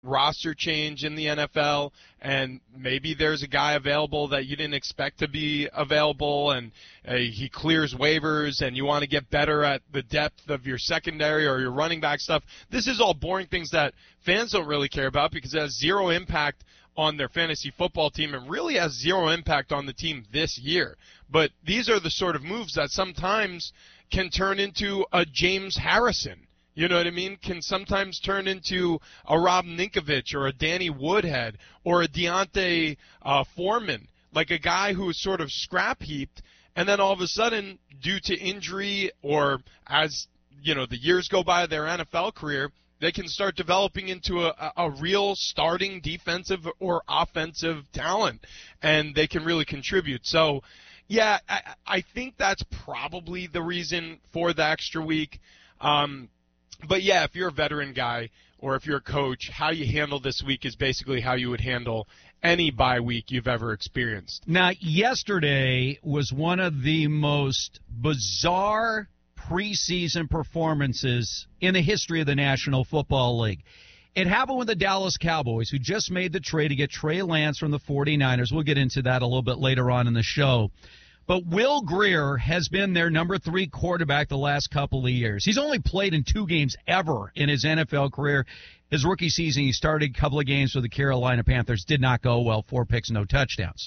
roster change in the NFL, and maybe there's a guy available that you didn't expect to be available, and he clears waivers, and you want to get better at the depth of your secondary or your running back stuff. This is all boring things that fans don't really care about because it has zero impact on their fantasy football team and really has zero impact on the team this year. But these are the sort of moves that sometimes can turn into a James Harrison. You know what I mean? Can sometimes turn into a Rob Ninkovich or a Danny Woodhead or a Deontay Foreman, like a guy who is sort of scrap-heaped, and then all of a sudden, due to injury or as the years go by their NFL career, they can start developing into a real starting defensive or offensive talent, and they can really contribute. So, yeah, I think that's probably the reason for the extra week. But, yeah, if you're a veteran guy or if you're a coach, how you handle this week is basically how you would handle any bye week you've ever experienced. Now, yesterday was one of the most bizarre preseason performances in the history of the National Football League. It happened with the Dallas Cowboys, who just made the trade to get Trey Lance from the 49ers. We'll get into that a little bit later on in the show. But Will Grier has been their number 3 quarterback the last couple of years. He's only played in 2 games ever in his NFL career. His rookie season, he started a couple of games for the Carolina Panthers. Did not go well. 4 picks, no touchdowns.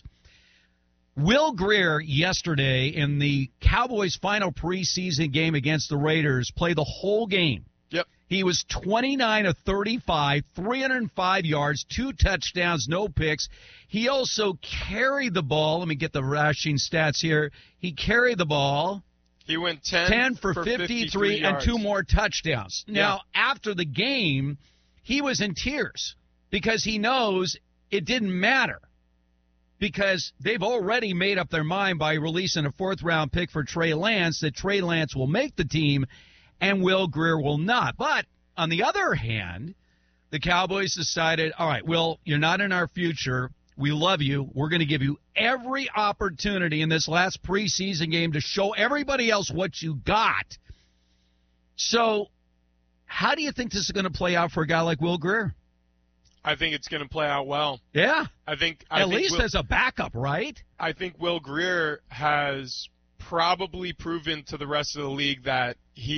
Will Grier yesterday in the Cowboys' final preseason game against the Raiders played the whole game. Yep. He was 29 of 35, 305 yards, 2 touchdowns, no picks. He also carried the ball. Let me get the rushing stats here. He carried the ball. He went 10 for 53 and 2 more touchdowns. Now, after the game, he was in tears because he knows it didn't matter because they've already made up their mind by releasing a 4th-round pick for Trey Lance that Trey Lance will make the team and Will Grier will not. But on the other hand, the Cowboys decided, all right, Will, you're not in our future. We love you. We're going to give you every opportunity in this last preseason game to show everybody else what you got. So how do you think this is going to play out for a guy like Will Grier? I think it's going to play out well. Yeah. I think at least as a backup, right? I think Will Grier has probably proven to the rest of the league that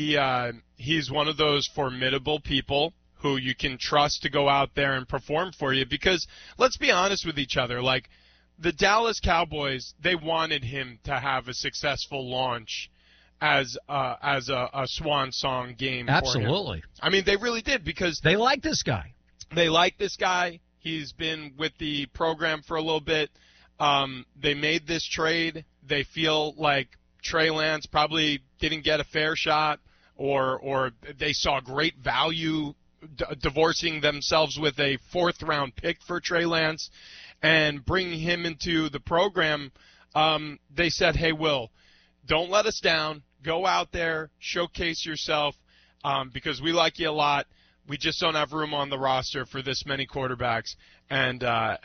he's one of those formidable people who you can trust to go out there and perform for you. Because let's be honest with each other, like the Dallas Cowboys, they wanted him to have a successful launch as a swan song game. Absolutely. For him. I mean, they really did because they like this guy. They like this guy. He's been with the program for a little bit. They made this trade. They feel like Trey Lance probably didn't get a fair shot, or they saw great value divorcing themselves with a 4th-round pick for Trey Lance and bringing him into the program. They said, hey, Will, don't let us down. Go out there, showcase yourself, because we like you a lot. We just don't have room on the roster for this many quarterbacks, and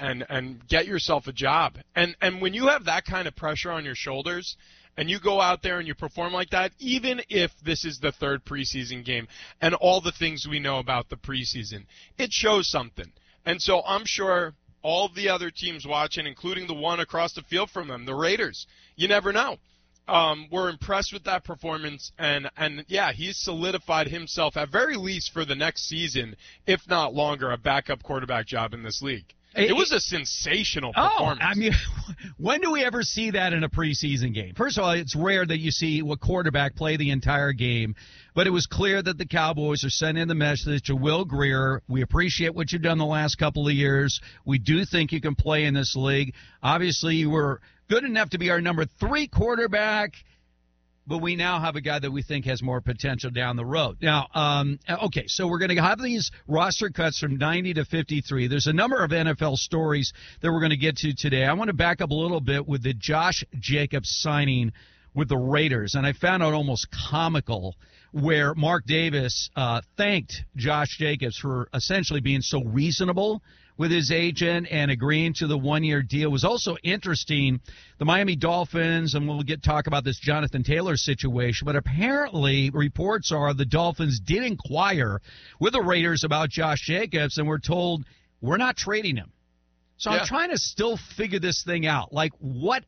get yourself a job. And when you have that kind of pressure on your shoulders, and you go out there and you perform like that, even if this is the 3rd preseason game and all the things we know about the preseason, it shows something. And so I'm sure all the other teams watching, including the one across the field from them, the Raiders, you never know. We're impressed with that performance, and yeah, he's solidified himself at very least for the next season, if not longer, a backup quarterback job in this league. It was a sensational performance. I mean, when do we ever see that in a preseason game? First of all, it's rare that you see a quarterback play the entire game, but it was clear that the Cowboys are sending the message to Will Grier. We appreciate what you've done the last couple of years. We do think you can play in this league. Obviously, you were good enough to be our number 3 quarterback, but we now have a guy that we think has more potential down the road. Now, okay, so we're going to have these roster cuts from 90 to 53. There's a number of NFL stories that we're going to get to today. I want to back up a little bit with the Josh Jacobs signing with the Raiders, and I found it almost comical where Mark Davis thanked Josh Jacobs for essentially being so reasonable with his agent and agreeing to the one-year deal. It was also interesting, the Miami Dolphins, and we'll talk about this Jonathan Taylor situation, but apparently reports are the Dolphins did inquire with the Raiders about Josh Jacobs and were told, we're not trading him. So I'm trying to still figure this thing out. Like, what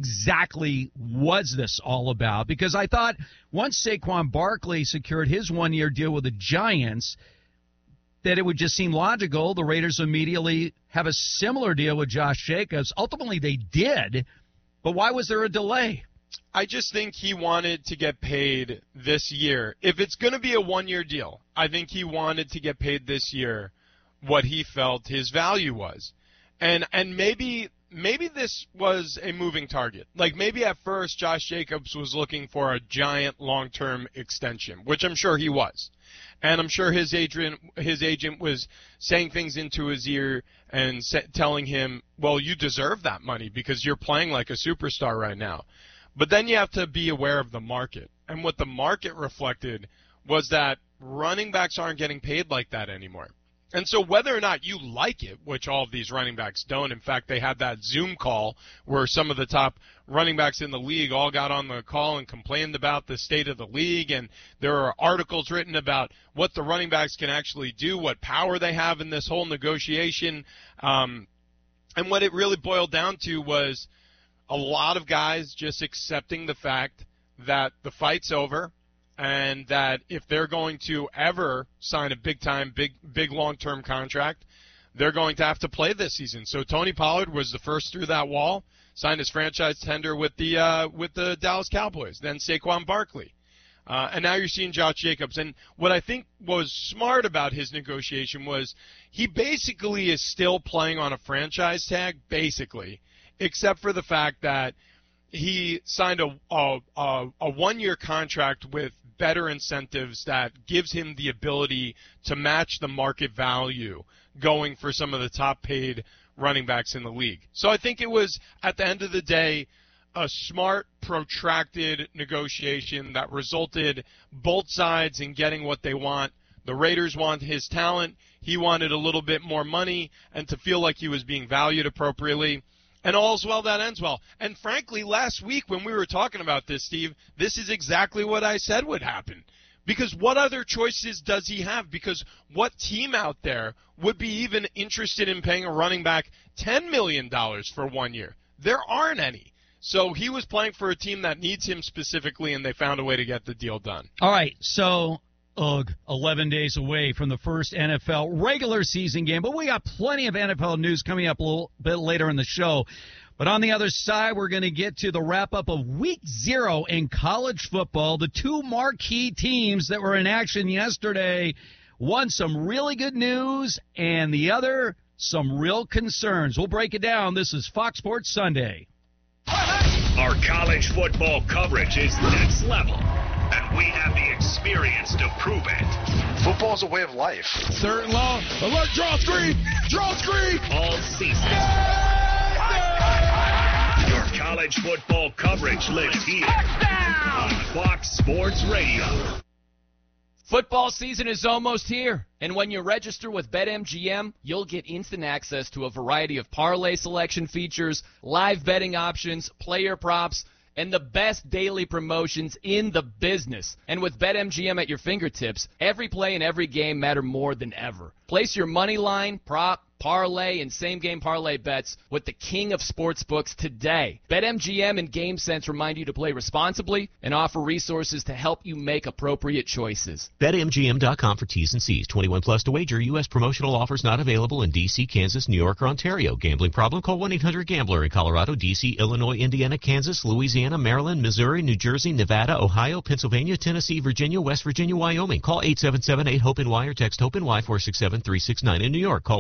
exactly was this all about? Because I thought once Saquon Barkley secured his one-year deal with the Giants, that it would just seem logical the Raiders immediately have a similar deal with Josh Jacobs. Ultimately, they did, but why was there a delay? I just think he wanted to get paid this year. If it's going to be a one-year deal, I think he wanted to get paid this year what he felt his value was. And maybe this was a moving target. Like, maybe at first Josh Jacobs was looking for a giant long-term extension, which I'm sure he was. And I'm sure his agent was saying things into his ear and telling him, well, you deserve that money because you're playing like a superstar right now. But then you have to be aware of the market. And what the market reflected was that running backs aren't getting paid like that anymore. And so whether or not you like it, which all of these running backs don't, in fact, they had that Zoom call where some of the top running backs in the league all got on the call and complained about the state of the league, and there are articles written about what the running backs can actually do, what power they have in this whole negotiation. And what it really boiled down to was a lot of guys just accepting the fact that the fight's over, and that if they're going to ever sign a big-time, big long-term contract, they're going to have to play this season. So Tony Pollard was the first through that wall, signed his franchise tender with the Dallas Cowboys, then Saquon Barkley. And now you're seeing Josh Jacobs. And what I think was smart about his negotiation was he basically is still playing on a franchise tag, basically, except for the fact that he signed a one-year contract with better incentives that gives him the ability to match the market value going for some of the top-paid running backs in the league. So I think it was, at the end of the day, a smart, protracted negotiation that resulted both sides in getting what they want. The Raiders want his talent. He wanted a little bit more money and to feel like he was being valued appropriately. And all's well that ends well. And frankly, last week when we were talking about this, Steve, this is exactly what I said would happen. Because what other choices does he have? Because what team out there would be even interested in paying a running back $10 million for 1 year? There aren't any. So he was playing for a team that needs him specifically, and they found a way to get the deal done. All right, so 11 days away from the first NFL regular season game, but we got plenty of NFL news coming up a little bit later in the show. But on the other side, we're going to get to the wrap-up of Week 0 in college football. The two marquee teams that were in action yesterday, one some really good news, and the other some real concerns. We'll break it down. This is Fox Sports Sunday. Our college football coverage is next level, and we have the experience to prove it. Football is a way of life. Third and long. Alert, draw screen! Draw screen! All season. Your college football coverage lives here on Fox Sports Radio. Football season is almost here, and when you register with BetMGM, you'll get instant access to a variety of parlay selection features, live betting options, player props, and the best daily promotions in the business. And with BetMGM at your fingertips, every play and every game matter more than ever. Place your money line, prop, parlay, and same-game parlay bets with the king of sportsbooks today. BetMGM and GameSense remind you to play responsibly and offer resources to help you make appropriate choices. BetMGM.com for T's and C's. 21 plus to wager. U.S. promotional offers not available in D.C., Kansas, New York, or Ontario. Gambling problem? Call 1-800-GAMBLER in Colorado, D.C., Illinois, Indiana, Kansas, Louisiana, Maryland, Missouri, New Jersey, Nevada, Ohio, Pennsylvania, Tennessee, Virginia, West Virginia, Wyoming. Call 877-8-HOPE-NY or text HOPE-NY 467-369 in New York. Call 1-800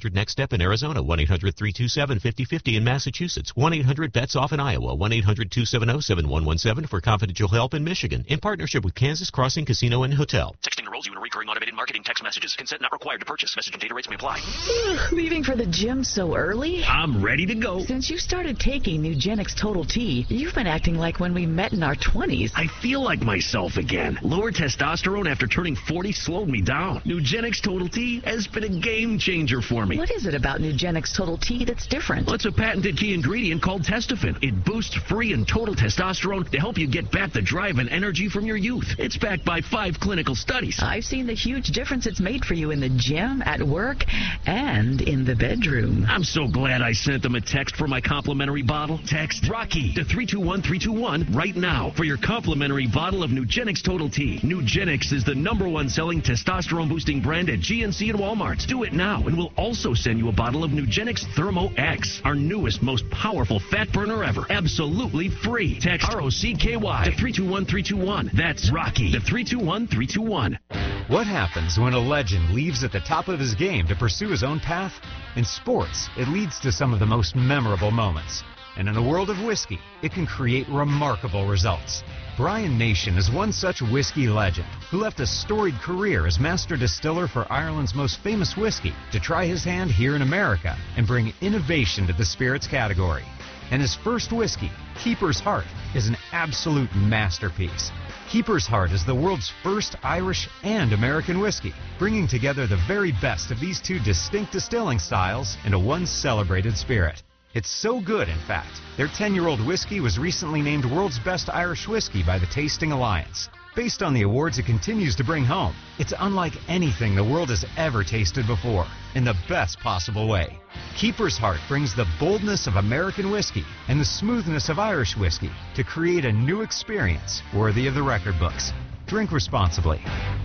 1-800-NEXT-STEP in Arizona, 1-800-327-5050 in Massachusetts, 1-800-BETS-OFF in Iowa, 1-800-270-7117 for confidential help in Michigan, in partnership with Kansas Crossing Casino and Hotel. Texting enrolls you in recurring automated marketing text messages. Consent not required to purchase. Message and data rates may apply. Leaving for the gym so early? I'm ready to go. Since you started taking Nugenix Total T, you've been acting like when we met in our 20s. I feel like myself again. Lower testosterone after turning 40 slowed me down. Nugenix Total T has been a game changer for me. What is it about Nugenix Total T that's different? Well, it's a patented key ingredient called Testofen. It boosts free and total testosterone to help you get back the drive and energy from your youth. It's backed by 5 clinical studies. I've seen the huge difference it's made for you in the gym, at work, and in the bedroom. I'm so glad I sent them a text for my complimentary bottle. Text Rocky to 321321 right now for your complimentary bottle of Nugenix Total T. Nugenix is the #1 selling testosterone boosting brand at GNC and Walmart. Do it now, and we'll also send you a bottle of Nugenix Thermo X, our newest, most powerful fat burner ever. Absolutely free. Text ROCKY to 321321. That's Rocky to 321321. What happens when a legend leaves at the top of his game to pursue his own path? In sports, it leads to some of the most memorable moments. And in the world of whiskey, it can create remarkable results. Brian Nation is one such whiskey legend who left a storied career as master distiller for Ireland's most famous whiskey to try his hand here in America and bring innovation to the spirits category. And his first whiskey, Keeper's Heart, is an absolute masterpiece. Keeper's Heart is the world's first Irish and American whiskey, bringing together the very best of these two distinct distilling styles into one celebrated spirit. It's so good, in fact, their 10-year-old whiskey was recently named World's Best Irish Whiskey by the Tasting Alliance. Based on the awards it continues to bring home, it's unlike anything the world has ever tasted before, in the best possible way. Keeper's Heart brings the boldness of American whiskey and the smoothness of Irish whiskey to create a new experience worthy of the record books. Drink responsibly.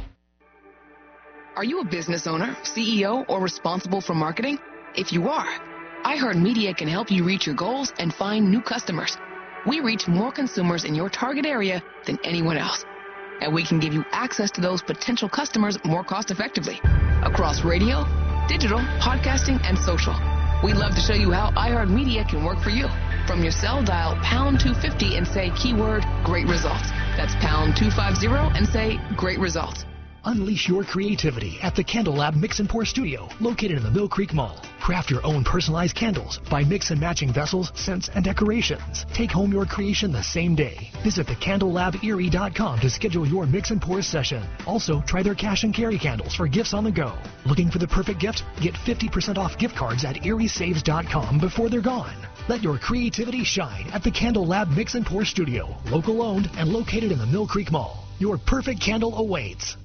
Are you a business owner, CEO, or responsible for marketing? If you are, iHeartMedia can help you reach your goals and find new customers. We reach more consumers in your target area than anyone else. And we can give you access to those potential customers more cost-effectively across radio, digital, podcasting, and social. We'd love to show you how iHeartMedia can work for you. From your cell, dial pound 250 and say keyword great results. That's pound 250 and say great results. Unleash your creativity at the Candle Lab Mix and Pour Studio, located in the Mill Creek Mall. Craft your own personalized candles by mix and matching vessels, scents, and decorations. Take home your creation the same day. Visit thecandlelaberie.com to schedule your mix and pour session. Also, try their cash and carry candles for gifts on the go. Looking for the perfect gift? Get 50% off gift cards at eriesaves.com before they're gone. Let your creativity shine at the Candle Lab Mix and Pour Studio, local owned and located in the Mill Creek Mall. Your perfect candle awaits.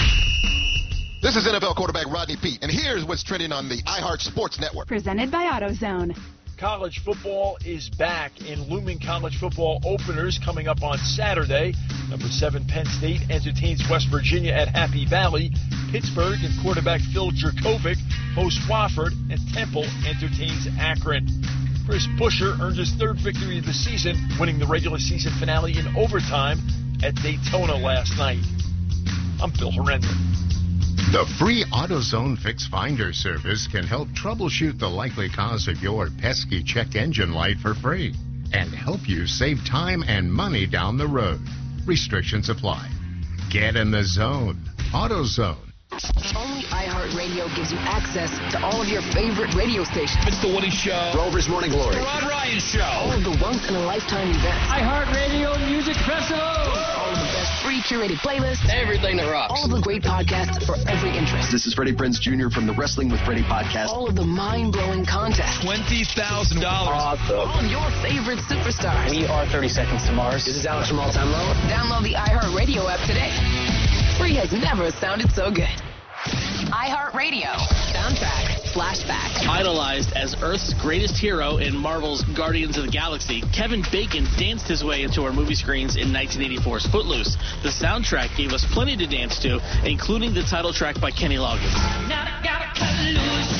This is NFL quarterback Rodney Peete, and here's what's trending on the iHeart Sports Network. Presented by AutoZone. College football is back in looming college football openers coming up on Saturday. Number 7 Penn State entertains West Virginia at Happy Valley. Pittsburgh and quarterback Phil Jurkovec host Wofford, and Temple entertains Akron. Chris Buescher earned his 3rd victory of the season, winning the regular season finale in overtime at Daytona last night. I'm Bill Horrendon. The free AutoZone Fix Finder service can help troubleshoot the likely cause of your pesky check engine light for free and help you save time and money down the road. Restrictions apply. Get in the zone. AutoZone. Only iHeartRadio gives you access to all of your favorite radio stations. It's The Woody Show. Rover's Morning Glory. The Rod Ryan Show. All of the once-in-a-lifetime events. iHeartRadio Music Festival. All of the best free curated playlists. Everything that rocks. All of the great podcasts for every interest. This is Freddie Prinze Jr. from the Wrestling with Freddie podcast. All of the mind-blowing contests. $20,000. Awesome. All of your favorite superstars. We are 30 Seconds to Mars. This is Alex from All Time Low. Download the iHeartRadio app today. Free has never sounded so good. iHeartRadio. Soundtrack. Flashback. Idolized as Earth's greatest hero in Marvel's Guardians of the Galaxy, Kevin Bacon danced his way into our movie screens in 1984's Footloose. The soundtrack gave us plenty to dance to, including the title track by Kenny Loggins. Now I gotta cut loose.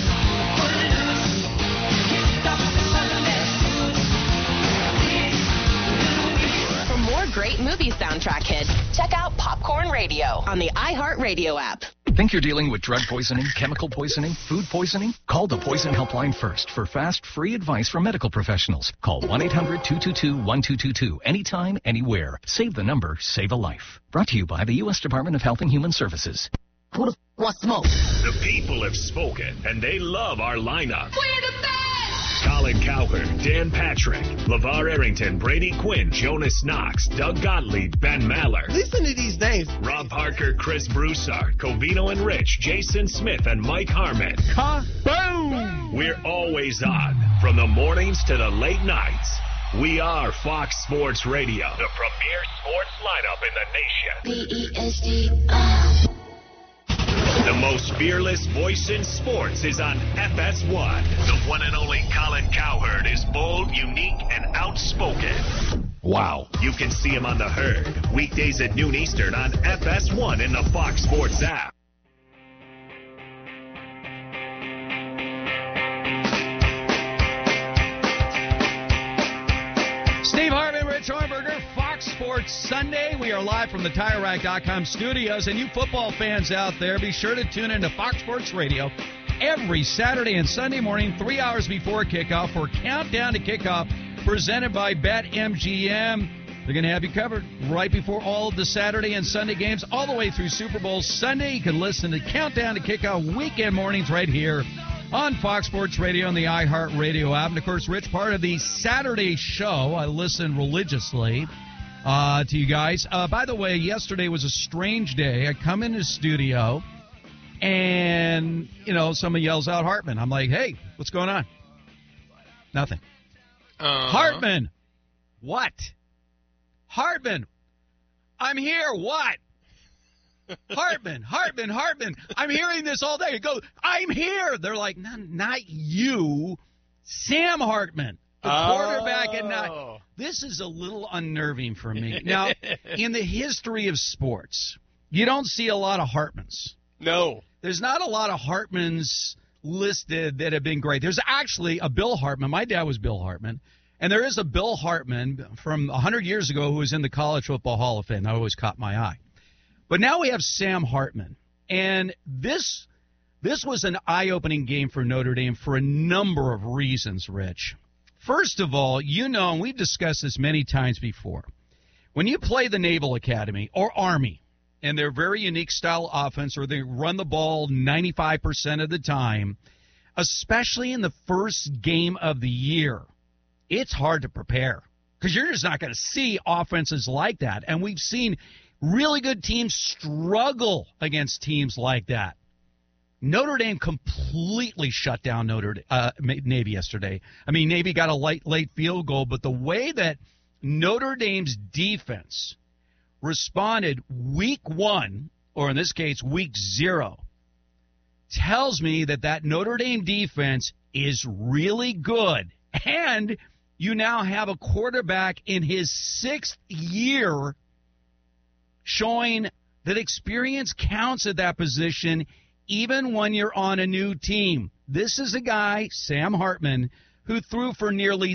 For more great movie soundtrack hits, check out Popcorn Radio on the iHeartRadio app. Think you're dealing with drug poisoning, chemical poisoning, food poisoning? Call the Poison Helpline first for fast, free advice from medical professionals. Call 1-800-222-1222 anytime, anywhere. Save the number, save a life. Brought to you by the U.S. Department of Health and Human Services. Who the wants smoke? The people have spoken, and they love our lineup. We're the best! Colin Cowherd, Dan Patrick, LeVar Arrington, Brady Quinn, Jonas Knox, Doug Gottlieb, Ben Maller. Listen to these names. Rob Parker, Chris Broussard, Covino and Rich, Jason Smith, and Mike Harmon. Boom! We're always on, from the mornings to the late nights. We are Fox Sports Radio, the premier sports lineup in the nation. B-E-S-T. The most fearless voice in sports is on FS1. The one and only Colin Cowherd is bold, unique, and outspoken. Wow. You can see him on The Herd, weekdays at noon Eastern on FS1 in the Fox Sports app. Steve Harvey, Rich Hornberger, Fox Sports Sunday. We are live from the TireRack.com studios. And you football fans out there, be sure to tune into Fox Sports Radio every Saturday and Sunday morning, 3 hours before kickoff, for Countdown to Kickoff, presented by BetMGM. They're going to have you covered right before all of the Saturday and Sunday games, all the way through Super Bowl Sunday. You can listen to Countdown to Kickoff weekend mornings right here on Fox Sports Radio and the iHeartRadio app. And, of course, Rich, part of the Saturday show, I listen religiously to you guys. By the way, yesterday was a strange day. I come in the studio, and, someone yells out Hartman. I'm like, hey, what's going on? Nothing. Hartman! What? Hartman! I'm here. What? Hartman. I'm hearing this all day. You go, I'm here. They're like, not you. Sam Hartman, the quarterback. And this is a little unnerving for me. Now, in the history of sports, you don't see a lot of Hartmans. No. There's not a lot of Hartmans listed that have been great. There's actually a Bill Hartman. My dad was Bill Hartman. And there is a Bill Hartman from 100 years ago who was in the College Football Hall of Fame. That always caught my eye. But now we have Sam Hartman, and this was an eye-opening game for Notre Dame for a number of reasons, Rich. First of all, and we've discussed this many times before, when you play the Naval Academy or Army, and they're very unique style offense, or they run the ball 95% of the time, especially in the first game of the year, it's hard to prepare because you're just not going to see offenses like that. And we've seen really good teams struggle against teams like that. Notre Dame completely shut down Navy yesterday. I mean, Navy got a late field goal, but the way that Notre Dame's defense responded week one, or in this case, week 0, tells me that Notre Dame defense is really good. And you now have a quarterback in his 6th year showing that experience counts at that position even when you're on a new team. This is a guy, Sam Hartman, who threw for nearly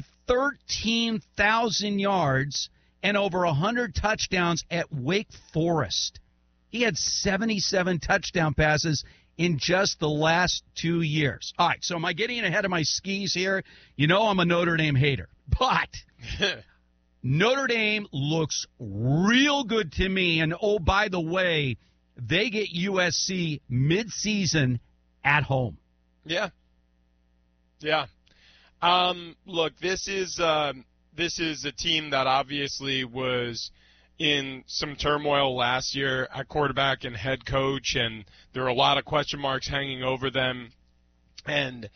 13,000 yards and over 100 touchdowns at Wake Forest. He had 77 touchdown passes in just the last 2 years. All right, so am I getting ahead of my skis here? I'm a Notre Dame hater. But Notre Dame looks real good to me. And, oh, by the way, they get USC midseason at home. Yeah. Look, this is a team that obviously was in some turmoil last year at quarterback and head coach, and there are a lot of question marks hanging over them. And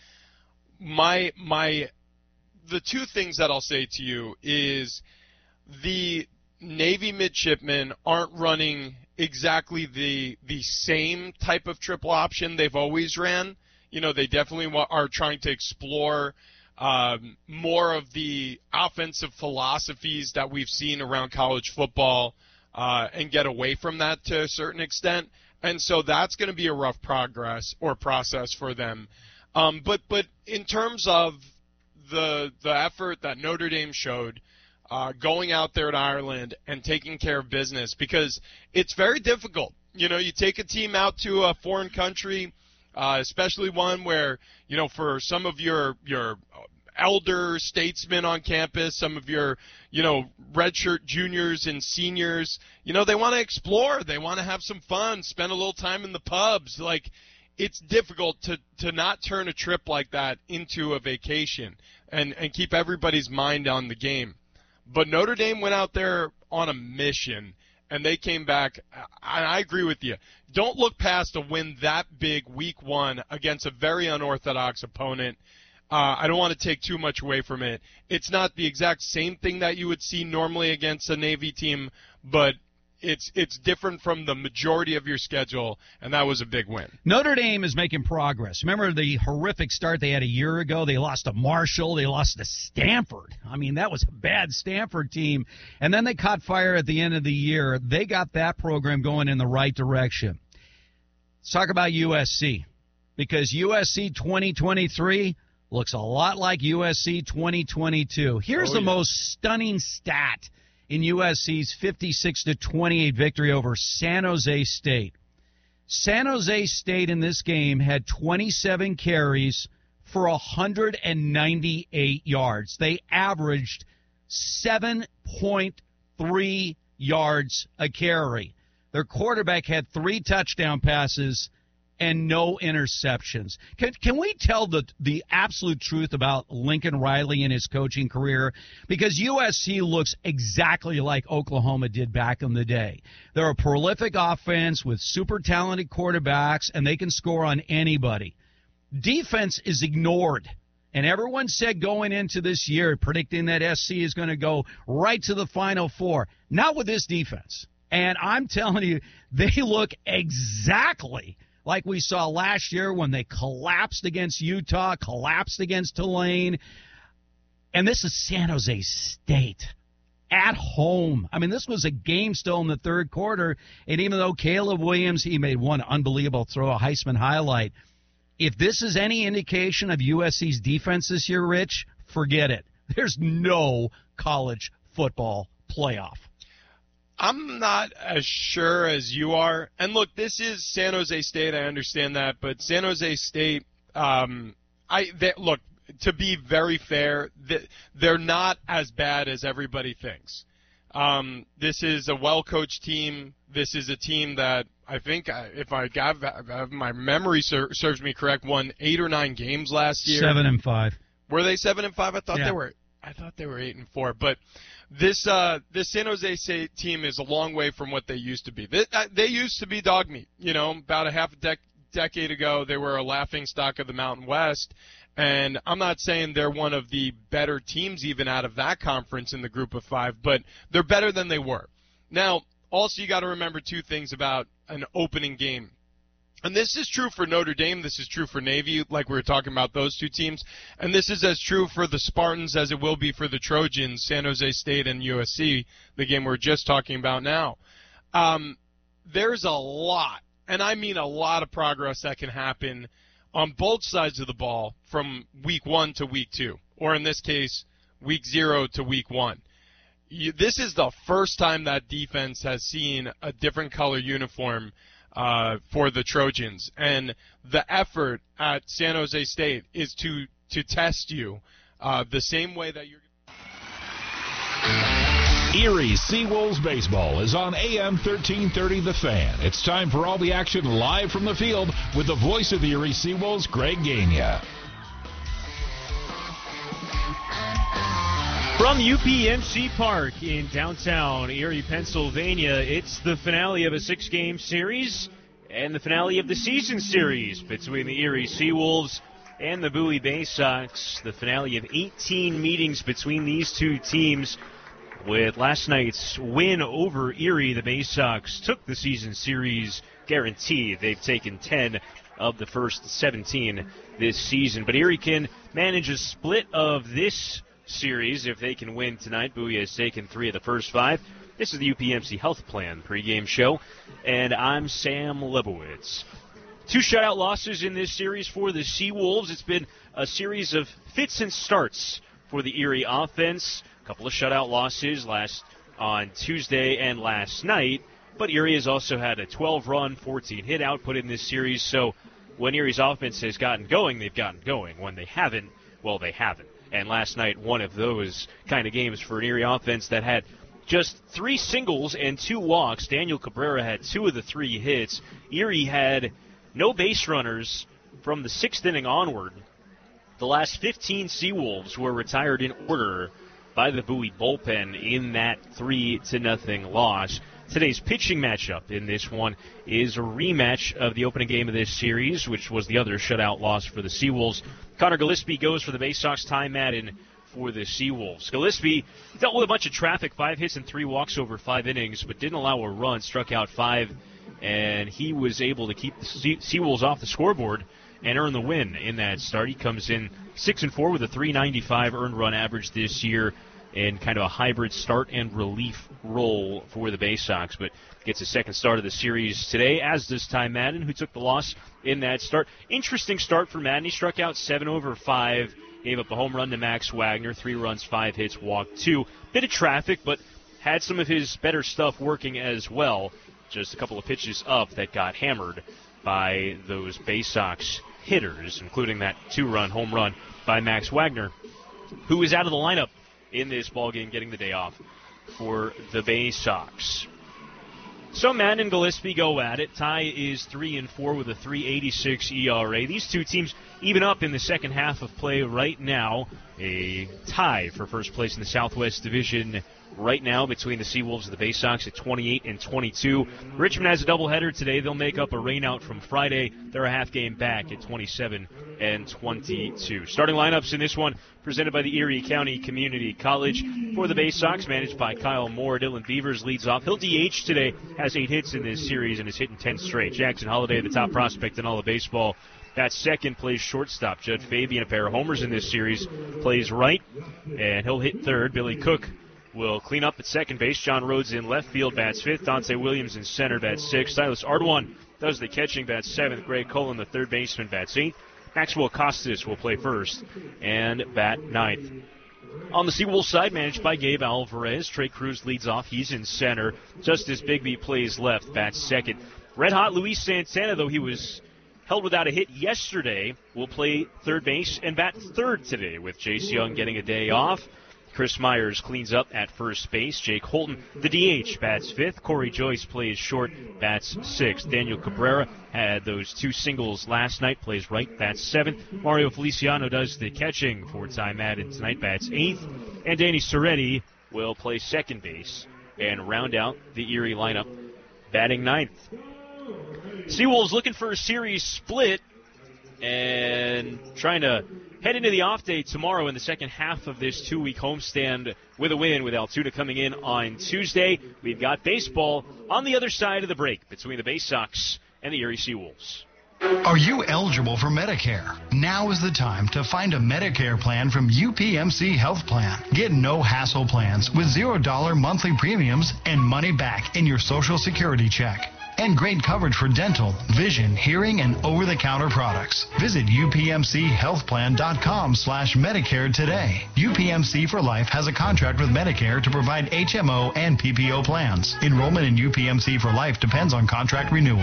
the two things that I'll say to you is the Navy midshipmen aren't running exactly the same type of triple option they've always ran. They definitely are trying to explore more of the offensive philosophies that we've seen around college football and get away from that to a certain extent. And so that's going to be a rough process for them. But in terms of the effort that Notre Dame showed, going out there in Ireland and taking care of business, because it's very difficult You take a team out to a foreign country, especially one where, for some of your elder statesmen on campus, some of your, redshirt juniors and seniors, they want to explore. They want to have some fun, spend a little time in the pubs. Like, it's difficult to not turn a trip like that into a vacation and keep everybody's mind on the game. But Notre Dame went out there on a mission, and they came back. I agree with you. Don't look past a win that big week 1 against a very unorthodox opponent. I don't want to take too much away from it. It's not the exact same thing that you would see normally against a Navy team, but it's different from the majority of your schedule, and that was a big win. Notre Dame is making progress. Remember the horrific start they had a year ago? They lost to Marshall. They lost to Stanford. I mean, that was a bad Stanford team. And then they caught fire at the end of the year. They got that program going in the right direction. Let's talk about USC, because USC 2023 looks a lot like USC 2022. Here's the most stunning stat in USC's 56-28 victory over San Jose State. San Jose State in this game had 27 carries for 198 yards. They averaged 7.3 yards a carry. Their quarterback had 3 touchdown passes and no interceptions. Can we tell the absolute truth about Lincoln Riley and his coaching career? Because USC looks exactly like Oklahoma did back in the day. They're a prolific offense with super talented quarterbacks, and they can score on anybody. Defense is ignored. And everyone said going into this year, predicting that SC is going to go right to the Final Four. Not with this defense. And I'm telling you, they look exactly like we saw last year when they collapsed against Utah, collapsed against Tulane. And this is San Jose State at home. I mean, this was a game still in the third quarter, and even though Caleb Williams, he made one unbelievable throw, a Heisman highlight. If this is any indication of USC's defense this year, Rich, forget it. There's no college football playoff. I'm not as sure as you are. And look, this is San Jose State. I understand that, but San Jose State, look, to be very fair, they're not as bad as everybody thinks. This is a well-coached team. This is a team that I think, if my memory serves me correct, won 8 or 9 games last year. 7-5. Were they 7-5? I thought they were. I thought they were 8-4. But this San Jose State team is a long way from what they used to be. They used to be dog meat. About a half a decade ago, they were a laughingstock of the Mountain West. And I'm not saying they're one of the better teams even out of that conference in the group of 5, but they're better than they were. Now, also you got to remember 2 things about an opening game. And this is true for Notre Dame. This is true for Navy, like we were talking about those 2 teams. And this is as true for the Spartans as it will be for the Trojans, San Jose State and USC, the game we're just talking about now. There's a lot, and I mean a lot of progress that can happen on both sides of the ball from week 1 to week 2, or in this case, week 0 to week 1. This is the first time that defense has seen a different color uniform for the Trojans, and the effort at San Jose State is to test you the same way that you're. Erie Seawolves baseball is on AM 1330 The Fan. It's time for all the action live from the field with the voice of the Erie Seawolves, Greg Gainey. From UPMC Park in downtown Erie, Pennsylvania, it's the finale of a 6-game series and the finale of the season series between the Erie Seawolves and the Bowie Bay Sox. The finale of 18 meetings between these 2 teams. With last night's win over Erie, the Bay Sox took the season series guaranteed. They've taken 10 of the first 17 this season. But Erie can manage a split of this series if they can win tonight. Bowie has taken 3 of the first 5. This is the UPMC Health Plan pregame show, and I'm Sam Lebowitz. 2 shutout losses in this series for the Seawolves. It's been a series of fits and starts for the Erie offense. A couple of shutout losses on Tuesday and last night. But Erie has also had a 12-run, 14-hit output in this series, so when Erie's offense has gotten going, they've gotten going. When they haven't, well, they haven't. And last night, one of those kind of games for an Erie offense that had just 3 singles and 2 walks. Daniel Cabrera had 2 of the 3 hits. Erie had no base runners from the 6th inning onward. The last 15 Seawolves were retired in order by the Bowie bullpen in that 3-0 loss. Today's pitching matchup in this one is a rematch of the opening game of this series, which was the other shutout loss for the Seawolves. Connor Gillespie goes for the Bay Sox. Ty Madden for the Seawolves. Gillespie dealt with a bunch of traffic, 5 hits and 3 walks over 5 innings, but didn't allow a run, struck out 5, and he was able to keep the Seawolves off the scoreboard and earn the win in that start. He comes in 6-4 with a .395 earned run average this year in kind of a hybrid start and relief role for the Bay Sox, but gets his second start of the series today, as does Ty Madden, who took the loss in that start. Interesting start for Madden. He struck out 7 over 5, gave up a home run to Max Wagner, 3 runs, 5 hits, walked 2. Bit of traffic, but had some of his better stuff working as well. Just a couple of pitches up that got hammered by those Bay Sox hitters, including that 2-run home run by Max Wagner, who is out of the lineup in this ballgame, getting the day off for the Bay Sox. So Madden and Gillespie go at it. Ty is 3-4 with a .386 ERA. These two teams even up in the second half of play right now. A tie for first place in the Southwest Division right now between the Seawolves and the Bay Sox at 28 and 22. Richmond has a doubleheader today. They'll make up a rainout from Friday. They're a half game back at 27 and 22. Starting lineups in this one presented by the Erie County Community College. For the Bay Sox, managed by Kyle Moore, Dylan Beavers leads off. He'll DH today, has 8 hits in this series and is hitting 10 straight. Jackson Holliday, the top prospect in all of baseball, that's second, plays shortstop. Judd Fabian, a pair of homers in this series, plays right, and he'll hit third. Billy Cook will clean up at second base. John Rhodes in left field, bats fifth. Dante Williams in center, bats sixth. Silas Ardoin does the catching, bats seventh. Greg Cullen, the third baseman, bats eighth. Maxwell Costas will play first and bat ninth. On the Seawolves side, managed by Gabe Alvarez, Trey Cruz leads off. He's in center. Justice Bigby plays left, bats second. Red hot Luis Santana, though he was held without a hit yesterday, will play third base and bat third today, with Jace Young getting a day off. Chris Myers cleans up at first base. Jake Holton, the DH, bats fifth. Corey Joyce plays short, bats sixth. Daniel Cabrera had those 2 singles last night, plays right, bats seventh. Mario Feliciano does the catching for Ty Madden tonight, bats eighth. And Danny Soretti will play second base and round out the Erie lineup, batting ninth. Seawolves looking for a series split and trying to head into the off day tomorrow in the second half of this 2-week homestand with a win, with Altoona coming in on Tuesday. We've got baseball on the other side of the break between the Bay Sox and the Erie Seawolves. Are you eligible for Medicare? Now is the time to find a Medicare plan from UPMC Health Plan. Get no-hassle plans with $0 monthly premiums and money back in your Social Security check. And great coverage for dental, vision, hearing, and over-the-counter products. Visit upmchealthplan.com/Medicare today. UPMC for Life has a contract with Medicare to provide HMO and PPO plans. Enrollment in UPMC for Life depends on contract renewal.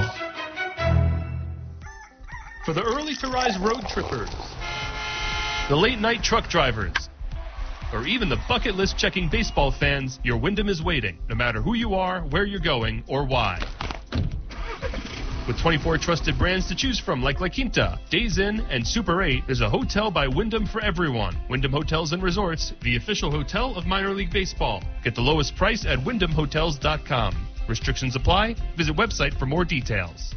For the early to rise road trippers, the late night truck drivers, or even the bucket list checking baseball fans, your Wyndham is waiting, no matter who you are, where you're going, or why. With 24 trusted brands to choose from like La Quinta, Days Inn, and Super 8, there's a hotel by Wyndham for everyone. Wyndham Hotels and Resorts, the official hotel of minor league baseball. Get the lowest price at WyndhamHotels.com. Restrictions apply. Visit website for more details.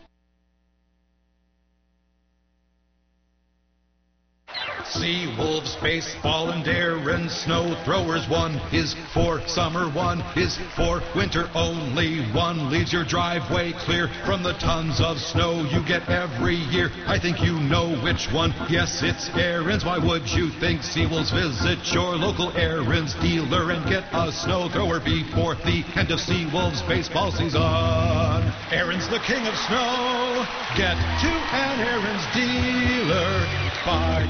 Seawolves, baseball, and Aaron Snow Throwers. 1 is for summer, 1 is for winter. Only 1 leaves your driveway clear from the tons of snow you get every year. I think you know which one. Yes, it's Aaron's. Why would you think? Seawolves, visit your local Aaron's dealer and get a snow thrower before the end of Seawolves baseball season. Aaron's the king of snow. Get to an Aaron's dealer. Bye.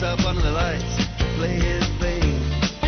up under the lights, play his thing.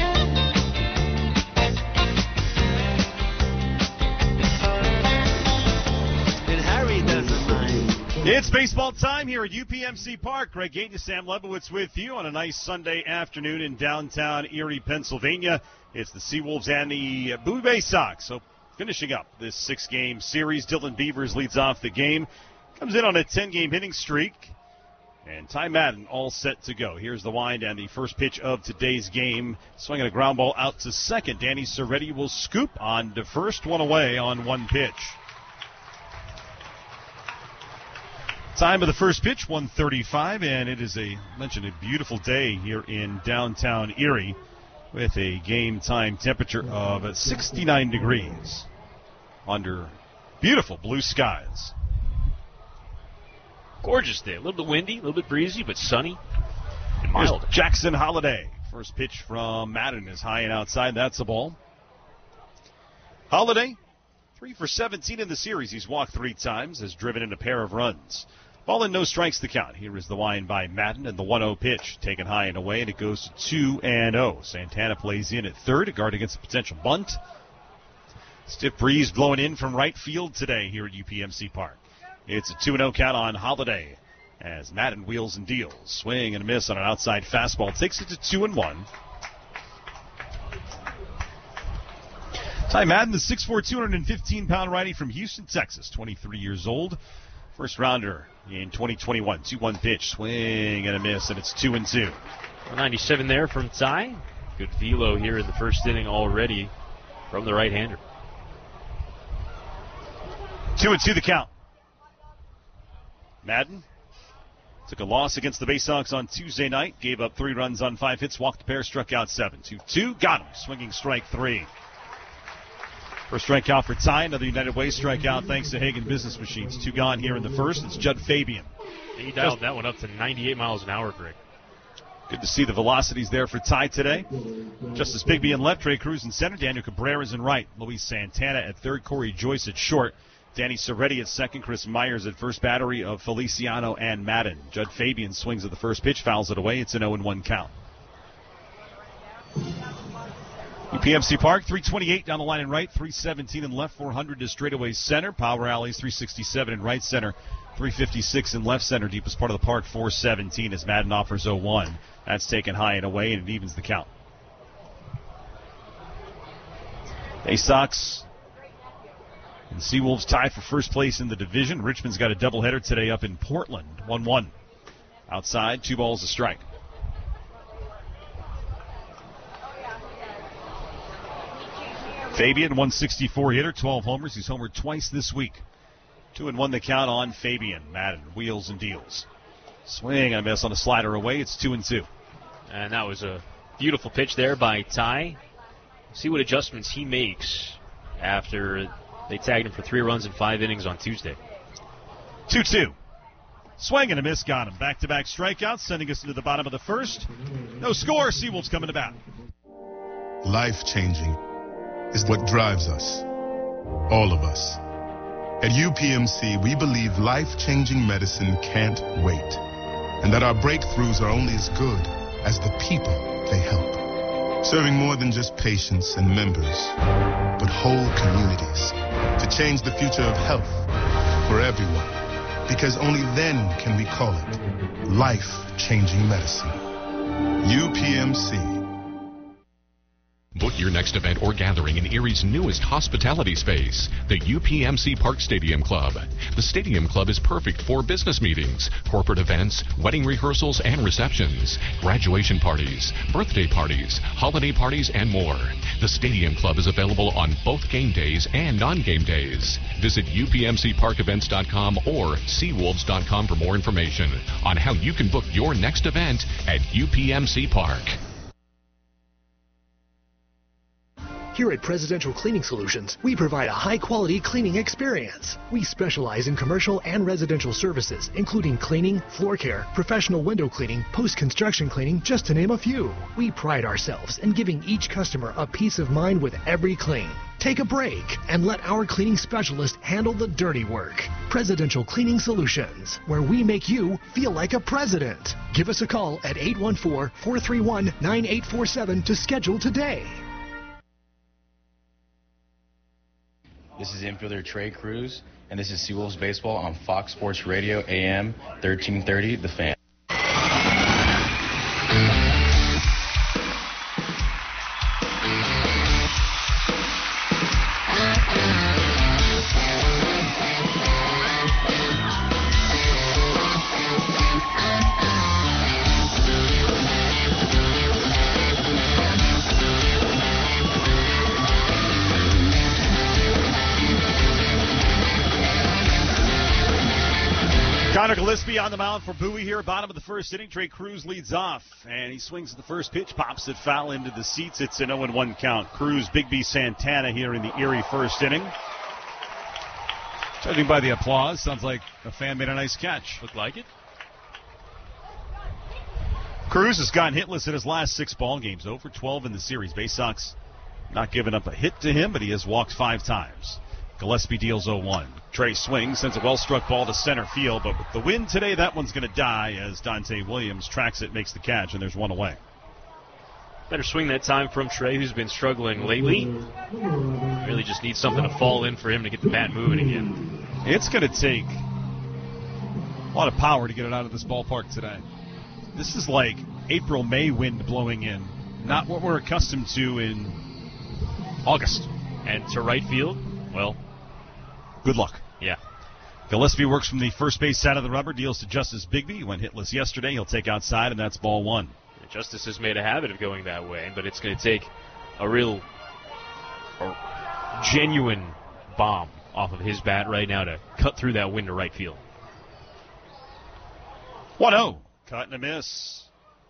And Harry doesn't mind. It's baseball time here at UPMC Park. Greg Gainey, Sam Lebowitz with you on a nice Sunday afternoon in downtown Erie, Pennsylvania. It's the Seawolves and the Bowie Bay Sox. So finishing up this 6-game series, Dylan Beavers leads off the game. Comes in on a 10-game hitting streak. And Ty Madden all set to go. Here's the wind and the first pitch of today's game. Swinging a ground ball out to second. Danny Serretti will scoop on to first, one away on one pitch. Time of the first pitch, 1:35, and it is a beautiful day here in downtown Erie with a game time temperature of 69 degrees under beautiful blue skies. Gorgeous day. A little bit windy, a little bit breezy, but sunny and mild. Here's Jackson Holiday. First pitch from Madden is high and outside. That's a ball. Holiday, 3 for 17 in the series. He's walked 3 times, has driven in a pair of runs. Ball and no strikes to count. Here is the wind by Madden, and the 1-0 pitch taken high and away, and it goes to 2-0. Santana plays in at third to guard against a potential bunt. Stiff breeze blowing in from right field today here at UPMC Park. It's a 2-0 count on Holiday as Madden wheels and deals. Swing and a miss on an outside fastball. Takes it to 2-1. Ty Madden, the 6'4", 215-pound righty from Houston, Texas, 23 years old. First rounder in 2021. 2-1 pitch. Swing and a miss, and it's 2-2. 97 there from Ty. Good velo here in the first inning already from the right-hander. 2-2 the count. Madden took a loss against the Bay Sox on Tuesday night. Gave up 3 runs on 5 hits. Walked a pair. Struck out 7. 2-2. Got him. Swinging strike 3. First strikeout for Ty. Another United Way strikeout thanks to Hagen Business Machines. 2 gone here in the first. It's Judd Fabian. He dialed that one up to 98 miles an hour, Greg. Good to see the velocities there for Ty today. Justice Bigby in left. Trey Cruz in center. Daniel Cabrera's in right. Luis Santana at third. Corey Joyce at short. Danny Serretti at second. Chris Myers at first. Battery of Feliciano and Madden. Judd Fabian swings at the first pitch. Fouls it away. It's an 0-1 count. UPMC Park, 328 down the line in right, 317 in left, 400 to straightaway center. Power alleys, 367 in right center, 356 in left center. Deepest part of the park, 417 as Madden offers 0-1. That's taken high and away, and it evens the count. Bay Sox and Seawolves tie for first place in the division. Richmond's got a doubleheader today up in Portland, 1-1. Outside, 2 balls a strike. Fabian, 164 hitter, 12 homers. He's homered twice this week. 2-1 the count on Fabian. Madden wheels and deals. Swing and a miss on a slider away. It's 2-2. And that was a beautiful pitch there by Ty. See what adjustments he makes after they tagged him for 3 runs in 5 innings on Tuesday. 2-2. Swing and a miss, got him. Back-to-back strikeouts, sending us into the bottom of the first. No score. Seawolves coming to bat. Life-changing is what drives us, all of us. At UPMC, we believe life-changing medicine can't wait, and that our breakthroughs are only as good as the people they help. Serving more than just patients and members, but whole communities, to change the future of health for everyone, because only then can we call it life-changing medicine. UPMC. Book your next event or gathering in Erie's newest hospitality space, the UPMC Park Stadium Club. The Stadium Club is perfect for business meetings, corporate events, wedding rehearsals and receptions, graduation parties, birthday parties, holiday parties, and more. The Stadium Club is available on both game days and non-game days. Visit UPMCParkEvents.com or SeaWolves.com for more information on how you can book your next event at UPMC Park. Here at Presidential Cleaning Solutions, we provide a high-quality cleaning experience. We specialize in commercial and residential services, including cleaning, floor care, professional window cleaning, post-construction cleaning, just to name a few. We pride ourselves in giving each customer a peace of mind with every clean. Take a break and let our cleaning specialist handle the dirty work. Presidential Cleaning Solutions, where we make you feel like a president. Give us a call at 814-431-9847 to schedule today. This is infielder Trey Cruz, and this is Seawolves Baseball on Fox Sports Radio, AM 1330, The Fan. Connor Gillespie on the mound for Bowie here, bottom of the first inning. Trey Cruz leads off, and he swings at the first pitch, pops it foul into the seats. It's an 0-1 count. Cruz, Bigby, Santana here in the Erie first inning. Judging by the applause, sounds like a fan made a nice catch. Looked like it. Cruz has gotten hitless in his last 6 ball games, 0 for 12 in the series. Bay Sox not giving up a hit to him, but he has walked 5 times. Gillespie deals 0-1. Trey swings, sends a well-struck ball to center field, but with the wind today, that one's going to die as Dante Williams tracks it, makes the catch, and there's one away. Better swing that time from Trey, who's been struggling lately. Really just needs something to fall in for him to get the bat moving again. It's going to take a lot of power to get it out of this ballpark today. This is like April, May wind blowing in, not what we're accustomed to in August. And to right field, well, good luck. Yeah. Gillespie works from the first base side of the rubber, deals to Justice Bigby. He went hitless yesterday. He'll take outside, and that's ball 1. Justice has made a habit of going that way, but it's going to take a real genuine bomb off of his bat right now to cut through that wind to right field. 1-0. Cut and a miss.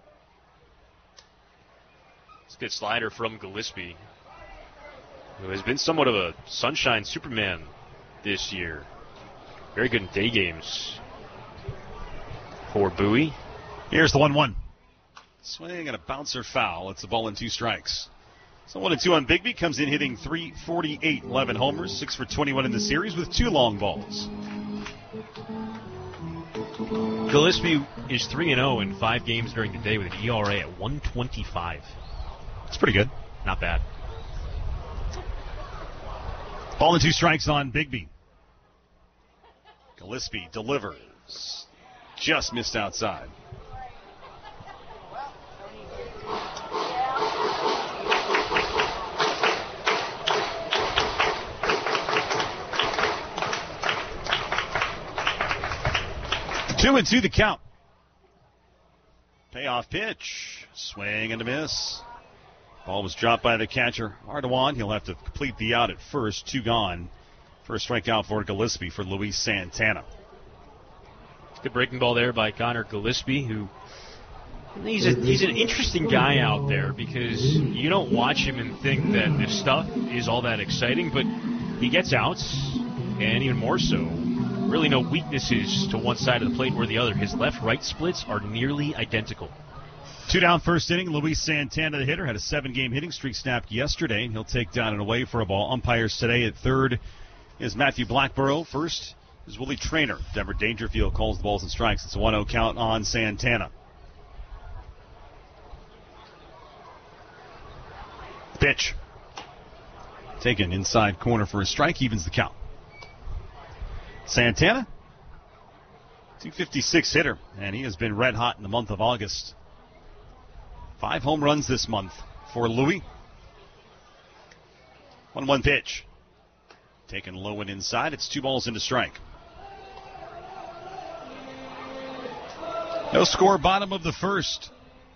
It's a good slider from Gillespie, who has been somewhat of a sunshine Superman this year. Very good in day games for Bowie. Here's the 1-1. Swing and a bouncer foul. It's a ball and 2 strikes. So 1-2 on Bigby. Comes in hitting .348, 11 homers, 6 for 21 in the series with 2 long balls. Gillespie is 3-0 in 5 games during the day with an ERA at 1.25. It's pretty good. Not bad. Ball and 2 strikes on Bigby. Gillespie delivers. Just missed outside. Two and 2 the count. Payoff pitch. Swing and a miss. Ball was dropped by the catcher, Ardoin. He'll have to complete the out at first. 2 gone. First strikeout for Gillespie for Luis Santana. Good breaking ball there by Connor Gillespie, who he's an interesting guy out there because you don't watch him and think that this stuff is all that exciting, but he gets outs, and even more so, really no weaknesses to one side of the plate or the other. His left-right splits are nearly identical. 2 down first inning. Luis Santana, the hitter, had a 7-game hitting streak snapped yesterday, and he'll take down and away for a ball. Umpires today at third is Matthew Blackborough. First is Willie Traynor. Denver Dangerfield calls the balls and strikes. It's a 1-0 count on Santana. Pitch. Taken inside corner for a strike. Evens the count. Santana, 256 hitter, and he has been red hot in the month of August. 5 home runs this month for Louis. 1-1 pitch. Taken low and inside. It's 2 balls into strike. No score, bottom of the first.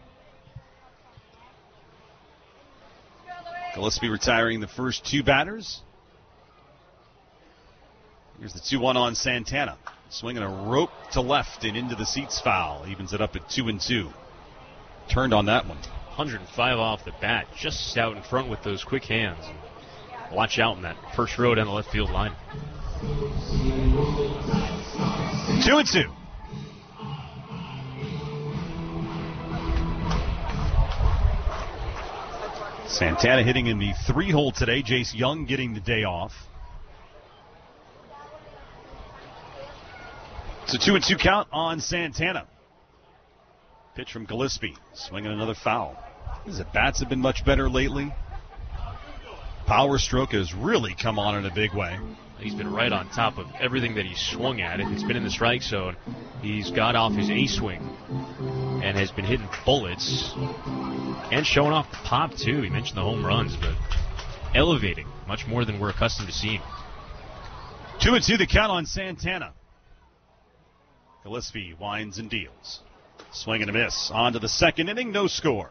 Gillespie retiring the first 2 batters. Here's the 2-1 on Santana. Swinging a rope to left and into the seats foul. Evens it up at 2-2. Turned on that one. 105 off the bat. Just out in front with those quick hands. Watch out in that first row down the left field line. 2-2. Santana hitting in the 3-hole today. Jace Young getting the day off. It's a 2-2 count on Santana. Pitch from Gillespie. Swinging another foul. His at-bats have been much better lately. Power stroke has really come on in a big way. He's been right on top of everything that he's swung at. If it's been in the strike zone, he's got off his A-swing and has been hitting bullets and showing off the pop, too. He mentioned the home runs, but elevating much more than we're accustomed to seeing. 2-2 the count on Santana. Gillespie winds and deals. Swing and a miss. On to the second inning, no score.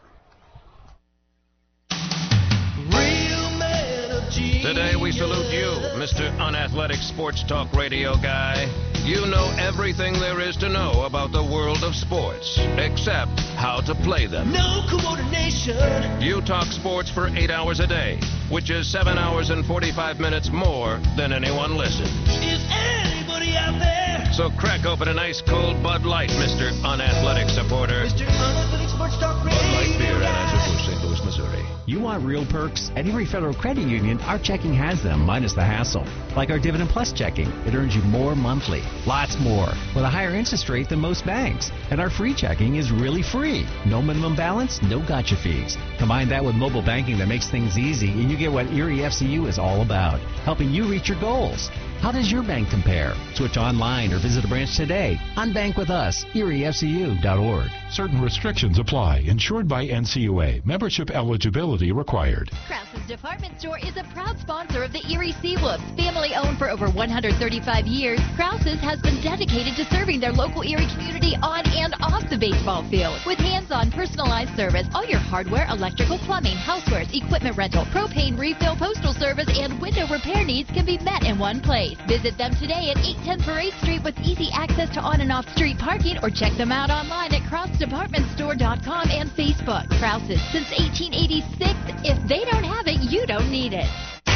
Today we salute you, Mr. Unathletic Sports Talk Radio guy. You know everything there is to know about the world of sports, except how to play them. No coordination. You talk sports for 8 hours a day, which is 7 hours and 45 minutes more than anyone listens. Is anybody out there? So crack open an ice cold Bud Light, Mr. Unathletic supporter. Mr. Unathletic Sports Talk Radio. Bud Light beer, Anheuser-Busch, St. Louis, Missouri. You want real perks? At Erie Federal Credit Union, our checking has them, minus the hassle. Like our Dividend Plus checking. It earns you more monthly. Lots more. With a higher interest rate than most banks. And our free checking is really free. No minimum balance, no gotcha fees. Combine that with mobile banking that makes things easy, and you get what Erie FCU is all about. Helping you reach your goals. How does your bank compare? Switch online or visit a branch today. Unbank with us, ErieFCU.org. Certain restrictions apply. Insured by NCUA. Membership eligibility required. Krause's Department Store is a proud sponsor of the Erie Seawolves. Family owned for over 135 years, Krause's has been dedicated to serving their local Erie community on and off the baseball field. With hands-on personalized service, all your hardware, electrical, plumbing, housewares, equipment rental, propane refill, postal service, and window repair needs can be met in one place. Visit them today at 810 Parade Street with easy access to on and off street parking, or check them out online at KrauseDepartmentStore.com and Facebook. Krause's since 1886. If they don't have it, you don't need it.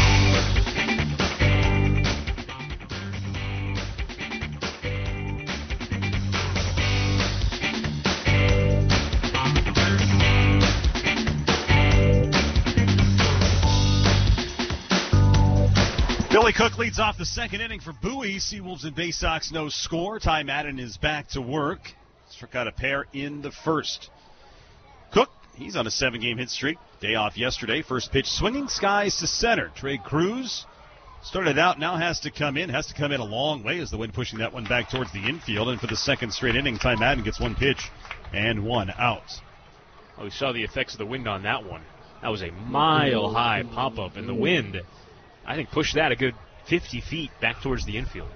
Billy Cook leads off the second inning for Bowie. Seawolves and Bay Sox no score. Ty Madden is back to work. Struck out a pair in the first. Cook, he's on a 7-game hit streak. Day off yesterday. First pitch swinging, skies to center. Trey Cruz started out, now has to come in a long way as the wind pushing that one back towards the infield. And for the second straight inning, Ty Madden gets one pitch and one out. Oh, we saw the effects of the wind on that one. That was a mile-high pop-up, and the wind, I think, pushed that a good 50 feet back towards the infield.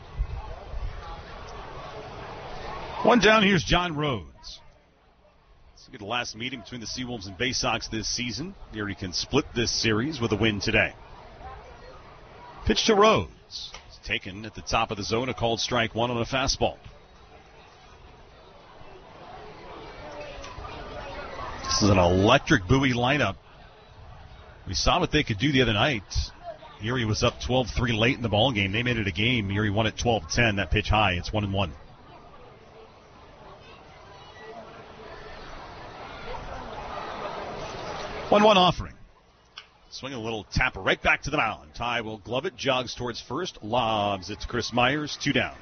One down, here's John Rhodes. Let's look at the last meeting between the Seawolves and Bay Sox this season. Erie can split this series with a win today. Pitch to Rhodes. It's taken at the top of the zone, a called strike one on a fastball. This is an electric Bowie lineup. We saw what they could do the other night. Erie was up 12-3 late in the ball game. They made it a game. Erie won at 12-10. That pitch high. It's 1-1. One offering. Swing a little tapper right back to the mound. Ty will glove it, jogs towards first, lobs it to Chris Myers. 2 down.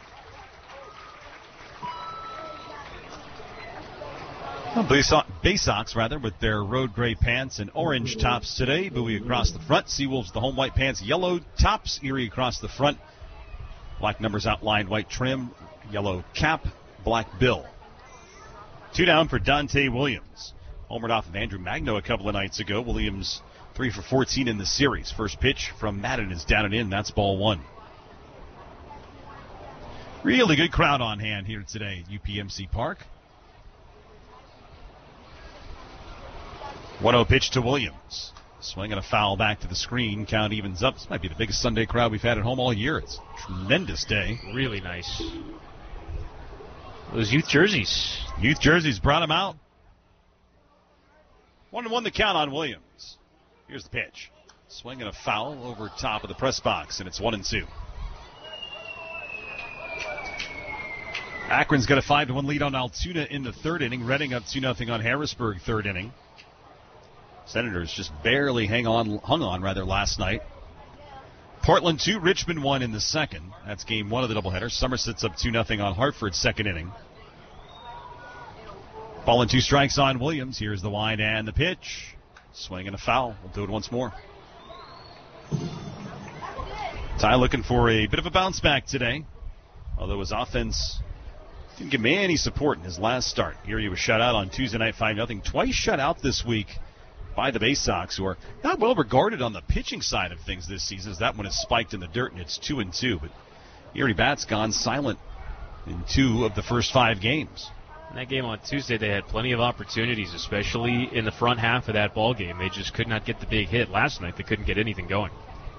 Bay Sox, with their road gray pants and orange tops today. Bowie across the front. Seawolves, the home white pants, yellow tops. Erie across the front. Black numbers outlined, white trim, yellow cap, black bill. 2 down for Dante Williams. Homered off of Andrew Magno a couple of nights ago. Williams 3 for 14 in the series. First pitch from Madden is down and in. That's ball 1. Really good crowd on hand here today at UPMC Park. 1-0 pitch to Williams. Swing and a foul back to the screen. Count evens up. This might be the biggest Sunday crowd we've had at home all year. It's a tremendous day. Really nice. Those youth jerseys. Youth jerseys brought him out. 1-1 the count on Williams. Here's the pitch. Swing and a foul over top of the press box, and it's 1-2. Akron's got a 5-1 lead on Altoona in the third inning. Reading up 2-0 on Harrisburg third inning. Senators just barely hung on last night. Portland 2, Richmond 1 in the second. That's game 1 of the doubleheader. Somerset's up 2-0 on Hartford, second inning. Ball and 2 strikes on Williams. Here's the wind and the pitch. Swing and a foul. We'll do it once more. Ty looking for a bit of a bounce back today, although his offense didn't give me any support in his last start. Erie was shut out on Tuesday night 5-0. Twice shut out this week by the Bay Sox, who are not well regarded on the pitching side of things this season, as that one is spiked in the dirt and it's 2-2. But Erie Bats gone silent in 2 of the first 5 games. In that game on Tuesday, they had plenty of opportunities, especially in the front half of that ball game. They just could not get the big hit. Last night, they couldn't get anything going.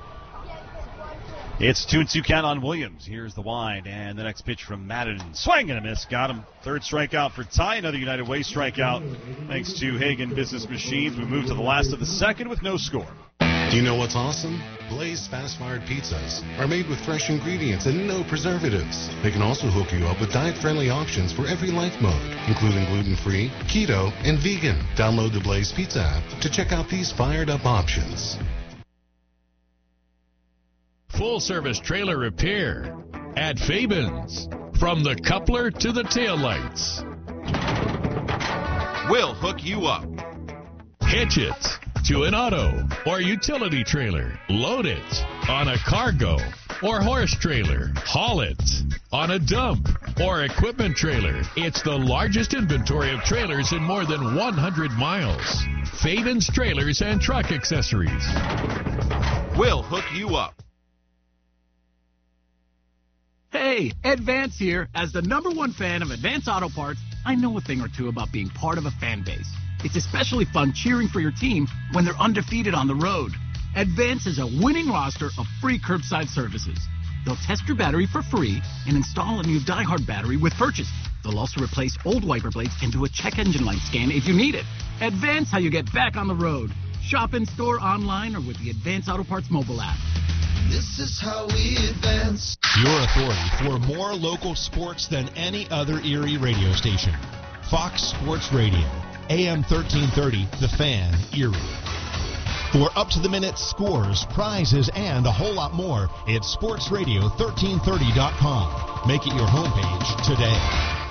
It's 2-2 count on Williams. Here's the wind, and the next pitch from Madden. Swing and a miss. Got him. Third strikeout for Ty. Another United Way strikeout. Thanks to Hagen Business Machines. We move to the last of the second with no score. Do you know what's awesome? Blaze fast-fired pizzas are made with fresh ingredients and no preservatives. They can also hook you up with diet-friendly options for every life mode, including gluten-free, keto, and vegan. Download the Blaze Pizza app to check out these fired-up options. Full-service trailer repair at Fabens. From the coupler to the taillights. We'll hook you up. Hitch it to an auto or utility trailer. Load it on a cargo or horse trailer. Haul it on a dump or equipment trailer. It's the largest inventory of trailers in more than 100 miles. Fabens Trailers and Truck Accessories. We'll hook you up. Hey, Ed Vance here. As the #1 fan of Advance Auto Parts, I know a thing or two about being part of a fan base. It's especially fun cheering for your team when they're undefeated on the road. Advance has a winning roster of free curbside services. They'll test your battery for free and install a new DieHard battery with purchase. They'll also replace old wiper blades and do a check engine light scan if you need it. Advance how you get back on the road. Shop in store, online, or with the Advance Auto Parts mobile app. This is how we advance. Your authority for more local sports than any other Erie radio station. Fox Sports Radio, AM 1330, The Fan, Erie. For up-to-the-minute scores, prizes, and a whole lot more, it's sportsradio1330.com. Make it your homepage today.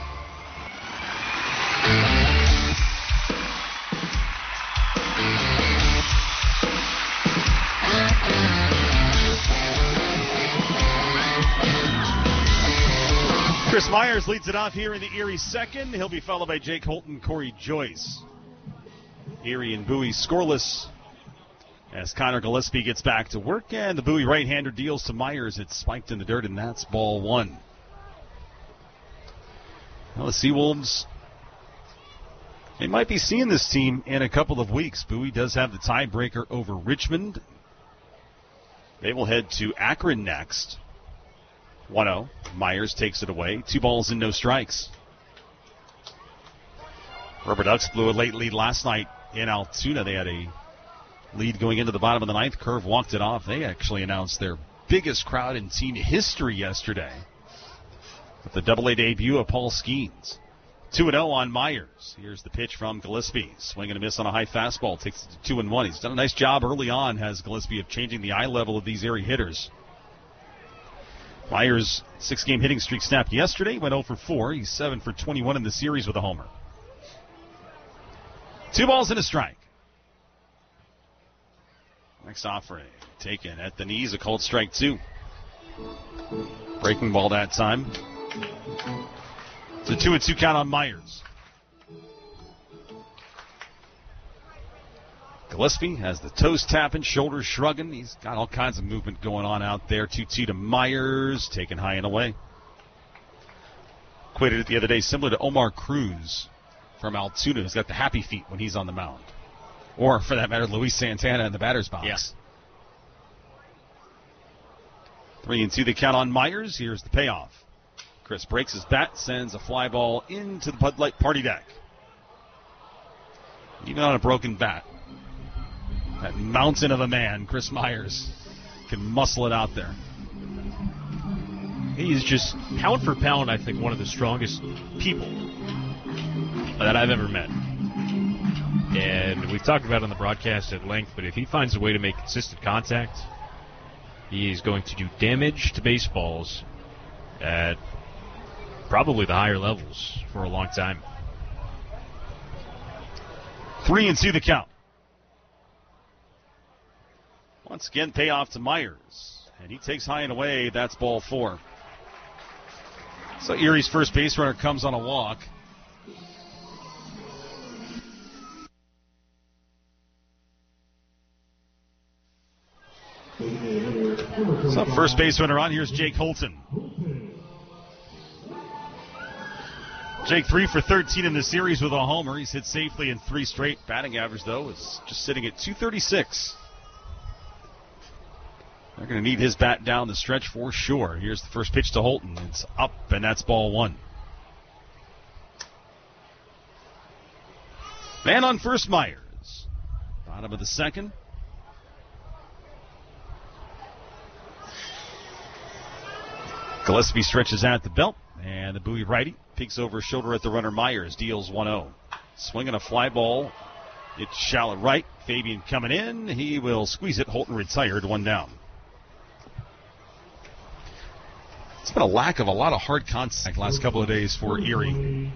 Chris Myers leads it off here in the Erie second. He'll be followed by Jake Holton, Corey Joyce. Erie and Bowie scoreless as Connor Gillespie gets back to work, and the Bowie right-hander deals to Myers. It's spiked in the dirt, and that's ball 1. Well, the Seawolves, they might be seeing this team in a couple of weeks. Bowie does have the tiebreaker over Richmond. They will head to Akron next. 1-0. Myers takes it away. 2 balls and no strikes. Rubber Ducks blew a late lead last night in Altoona. They had a lead going into the bottom of the ninth. Curve walked it off. They actually announced their biggest crowd in team history yesterday with the Double-A debut of Paul Skeens. 2-0 on Myers. Here's the pitch from Gillespie. Swing and a miss on a high fastball. Takes it to 2-1. He's done a nice job early on, has Gillespie, of changing the eye level of these Erie hitters. Myers' 6-game hitting streak snapped yesterday. Went 0 for 4. He's 7 for 21 in the series with a homer. 2 balls and a strike. Next offering taken at the knees. A called strike 2. Breaking ball that time. It's a 2-2 count on Myers. Gillespie has the toes tapping, shoulders shrugging. He's got all kinds of movement going on out there. 2-2 to Myers, taken high and away. Equated it the other day similar to Omar Cruz from Altoona, who's got the happy feet when he's on the mound. Or, for that matter, Luis Santana in the batter's box. Yeah. 3-2 the count on Myers. Here's the payoff. Chris breaks his bat, sends a fly ball into the Bud Light party deck. Even on a broken bat, that mountain of a man, Chris Myers, can muscle it out there. He's just, pound for pound, I think, one of the strongest people that I've ever met. And we've talked about it on the broadcast at length, but if he finds a way to make consistent contact, he is going to do damage to baseballs at probably the higher levels for a long time. 3-2 the count. Once again, payoff to Myers. And he takes high and away. That's ball 4. So Erie's first base runner comes on a walk. So first base runner on. Here's Jake Holton. Jake 3 for 13 in the series with a homer. He's hit safely in 3 straight. Batting average, though, is just sitting at .236. They're going to need his bat down the stretch for sure. Here's the first pitch to Holton. It's up, and that's ball 1. Man on first, Myers. Bottom of the second. Gillespie stretches at the belt, and the Bowie righty peeks over his shoulder at the runner. Myers deals 1-0. Swinging a fly ball. It's shallow right. Fabian coming in. He will squeeze it. Holton retired, 1 down. It's been a lack of a lot of hard contact last couple of days for Erie.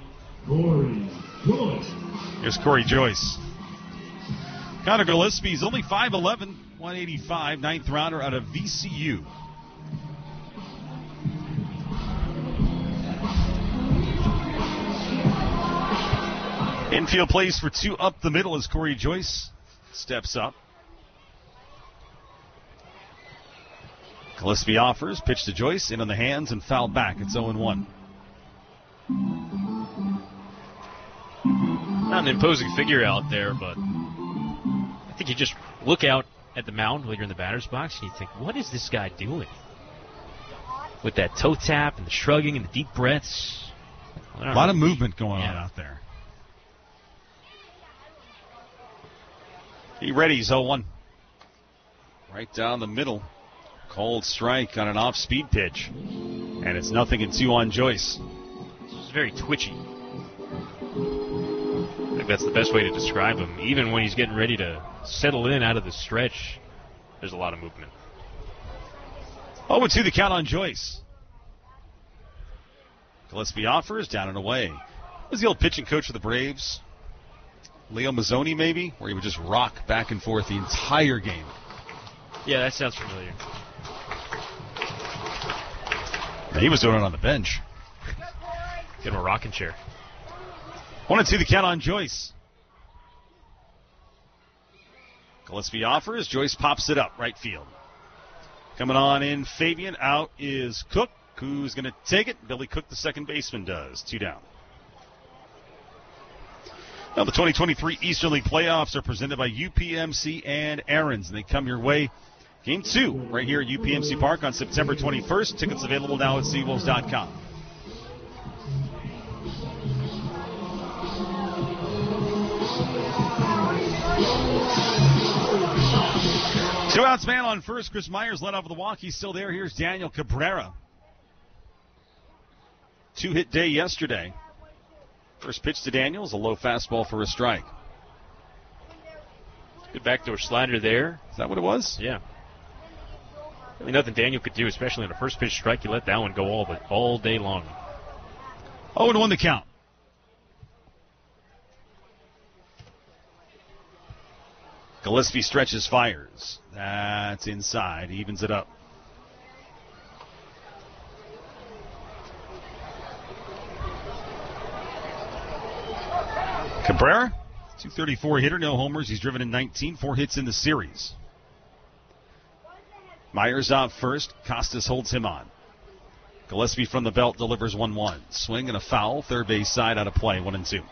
Here's Corey Joyce. Connor Gillespie's only 5'11", 185, 9th rounder out of VCU. Infield plays for 2 up the middle as Corey Joyce steps up. Gillespie offers, pitch to Joyce, in on the hands and fouled back. It's 0-1. Not an imposing figure out there, but I think you just look out at the mound while you're in the batter's box and you think, what is this guy doing? With that toe tap and the shrugging and the deep breaths. A lot of movement going on out there. He readies 0-1. Right down the middle. Cold strike on an off-speed pitch. And it's 0-2 on Joyce. It's very twitchy. I think that's the best way to describe him. Even when he's getting ready to settle in out of the stretch, there's a lot of movement. 0-2 the count on Joyce. Gillespie offers, down and away. Was the old pitching coach of the Braves? Leo Mazzoni, maybe? Where he would just rock back and forth the entire game. Yeah, that sounds familiar. He was doing it on the bench. Get him a rocking chair. 1-2 the count on Joyce. Gillespie offers. Joyce pops it up, right field. Coming on in, Fabian. Out is Cook, who's going to take it. Billy Cook, the second baseman, does. 2 down. Now, the 2023 Eastern League playoffs are presented by UPMC and Aaron's, and they come your way. Game 2 right here at UPMC Park on September 21st. Tickets available now at Seawolves.com. Two outs, man on first. Chris Myers led off with the walk. He's still there. Here's Daniel Cabrera. 2-hit day yesterday. First pitch to Daniel is a low fastball for a strike. Good backdoor slider there. Is that what it was? Yeah. Really nothing Daniel could do, especially on a first pitch strike. You let that one go all day long. 0-1 the count. Gillespie stretches, fires. That's inside. Evens it up. Cabrera, 234 hitter, no homers. He's driven in 19, 4 hits in the series. Myers out first. Costas holds him on. Gillespie from the belt delivers 1-1. Swing and a foul. Third base side out of play, 1-2.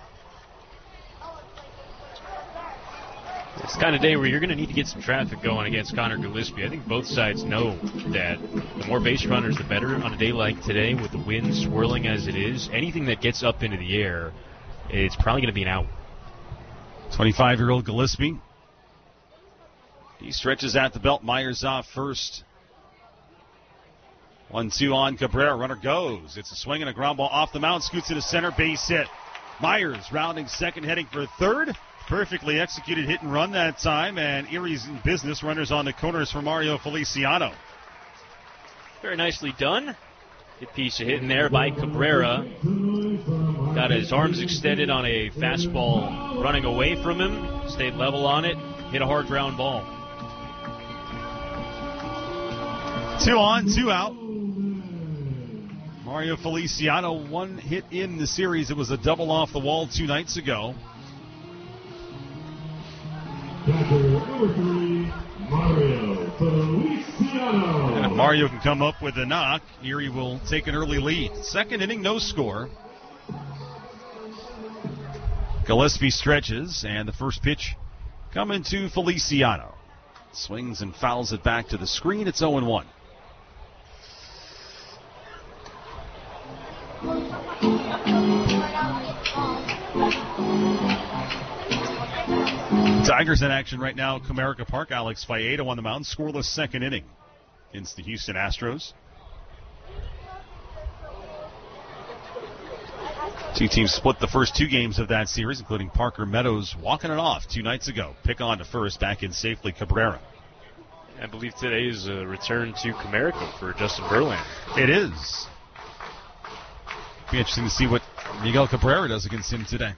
It's the kind of day where you're going to need to get some traffic going against Connor Gillespie. I think both sides know that the more base runners, the better on a day like today with the wind swirling as it is. Anything that gets up into the air, it's probably going to be an out. 25-year-old Gillespie. He stretches at the belt. Myers off first. 1-2 on Cabrera. Runner goes. It's a swing and a ground ball off the mound. Scoots to the center. Base hit. Myers rounding second, heading for third. Perfectly executed hit and run that time, and Erie's in business. Runners on the corners for Mario Feliciano. Very nicely done. Good piece of hitting there by Cabrera. Got his arms extended on a fastball running away from him. Stayed level on it. Hit a hard ground ball. 2 on, 2 out. Mario Feliciano, 1 hit in the series. It was a double off the wall 2 nights ago. Number 3, Mario Feliciano. And if Mario can come up with a knock, Erie will take an early lead. Second inning, no score. Gillespie stretches, and the first pitch coming to Feliciano. Swings and fouls it back to the screen. It's 0-1. Tigers in action right now at Comerica Park. Alex Faedo on the mound. Scoreless second inning against the Houston Astros. Two teams split the first 2 games of that series, including Parker Meadows walking it off 2 nights ago. Pick on to first, back in safely Cabrera. I believe today is a return to Comerica for Justin Verlander. It is. Be interesting to see what Miguel Cabrera does against him today.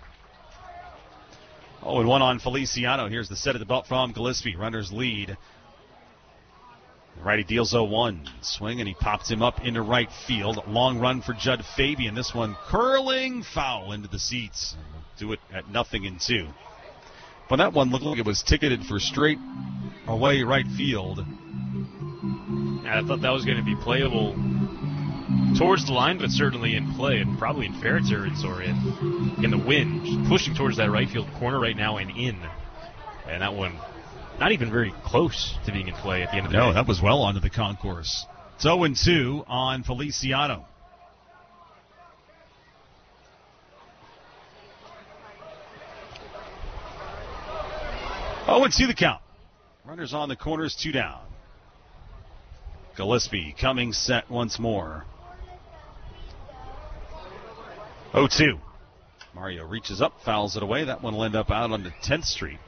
0-1 on Feliciano. Here's the set of the belt from Gillespie. Runners lead. The righty deals 0-1. Swing, and he pops him up into right field. Long run for Judd Fabian. This one curling foul into the seats. Do it at 0-2. But that one looked like it was ticketed for straight away right field. I thought that was going to be playable towards the line, but certainly in play and probably in fair territory in the wind. Just pushing towards that right field corner right now and in. And that one not even very close to being in play at the end of the day. No, that was well onto the concourse. It's 0-2 on Feliciano. Oh, and see the count. Runners on the corners, 2 down. Gillespie coming set once more. 0-2. Mario reaches up, fouls it away. That one will end up out onto 10th Street.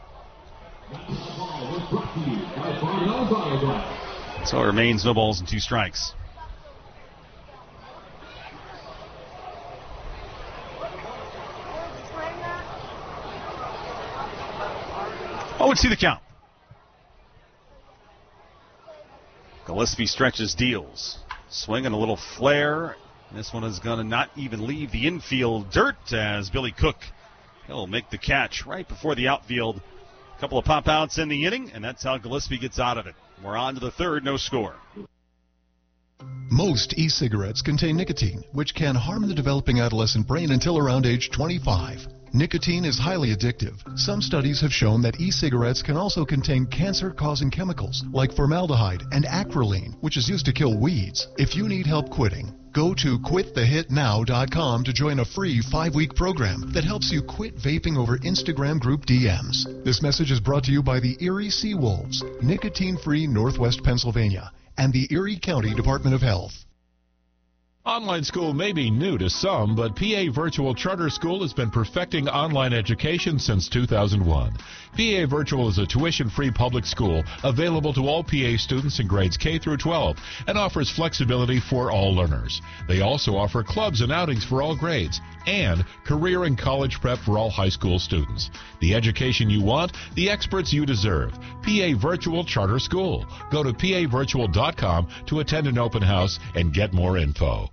So it remains no balls and 2 strikes. Oh, and see the count. Gillespie stretches, deals. Swing and a little flare. This one is going to not even leave the infield dirt as Billy Cook, he'll make the catch right before the outfield. A couple of pop-outs in the inning, and that's how Gillespie gets out of it. We're on to the third, no score. Most e-cigarettes contain nicotine, which can harm the developing adolescent brain until around age 25. Nicotine is highly addictive. Some studies have shown that e-cigarettes can also contain cancer-causing chemicals like formaldehyde and acrolein, which is used to kill weeds. If you need help quitting, go to quitthehitnow.com to join a free 5-week program that helps you quit vaping over Instagram group DMs. This message is brought to you by the Erie Seawolves, nicotine-free Northwest Pennsylvania, and the Erie County Department of Health. Online school may be new to some, but PA Virtual Charter School has been perfecting online education since 2001. PA Virtual is a tuition-free public school available to all PA students in grades K through 12 and offers flexibility for all learners. They also offer clubs and outings for all grades and career and college prep for all high school students. The education you want, the experts you deserve. PA Virtual Charter School. Go to pavirtual.com to attend an open house and get more info.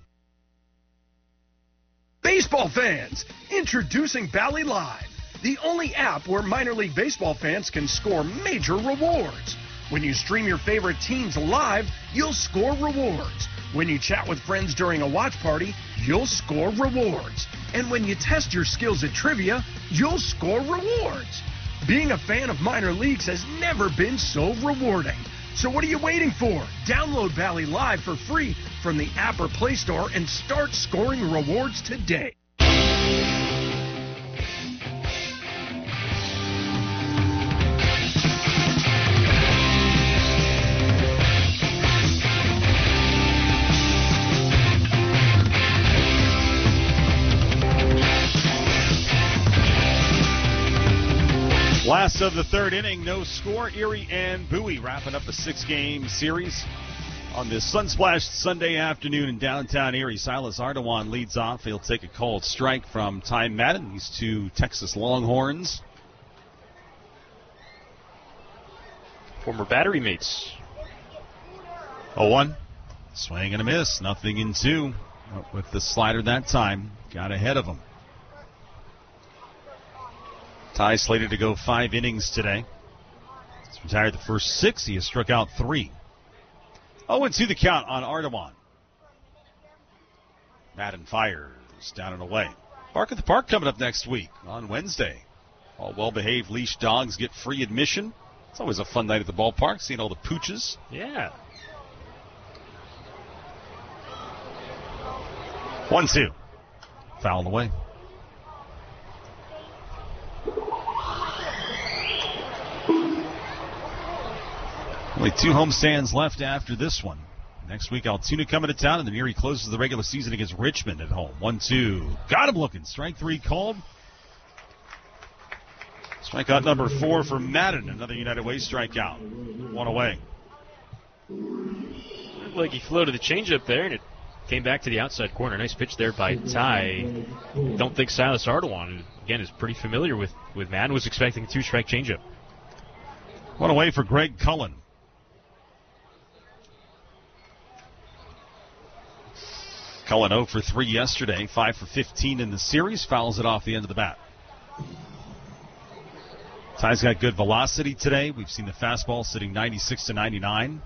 Baseball fans, introducing Bally Live, the only app where minor league baseball fans can score major rewards. When you stream your favorite teams live, you'll score rewards. When you chat with friends during a watch party, you'll score rewards. And when you test your skills at trivia, you'll score rewards. Being a fan of minor leagues has never been so rewarding. So what are you waiting for? Download Bally Live for free from the app or Play Store and start scoring rewards today. Last of the third inning, no score. Erie and Bowie wrapping up a 6-game series on this sun-splashed Sunday afternoon in downtown Erie. Silas Ardoin leads off. He'll take a called strike from Ty Madden. These two Texas Longhorns. Former Battery mates. 0-1. Swing and a miss. Nothing in 2. With the slider that time. Got ahead of him. Ty slated to go 5 innings today. He's retired the first 6. He has struck out 3. 0-2 the count on Ardoin. Madden fires down and away. Bark at the Park coming up next week on Wednesday. All well-behaved leash dogs get free admission. It's always a fun night at the ballpark, seeing all the pooches. Yeah. 1-2. Fouled away. Only 2 homestands left after this one. Next week, Altoona coming to town, and then Erie closes the regular season against Richmond at home. 1-2. Got him looking. Strike 3 called. Strikeout number 4 for Madden. Another United Way strikeout. 1 away. Looked like he floated the changeup there, and it came back to the outside corner. Nice pitch there by Ty. Don't think Silas Ardoin, again, is pretty familiar with Madden. Was expecting a 2-strike changeup. 1 away for Greg Cullen. Cullen 0 for 3 yesterday, 5 for 15 in the series. Fouls it off the end of the bat. Ty's got good velocity today. We've seen the fastball sitting 96 to 99.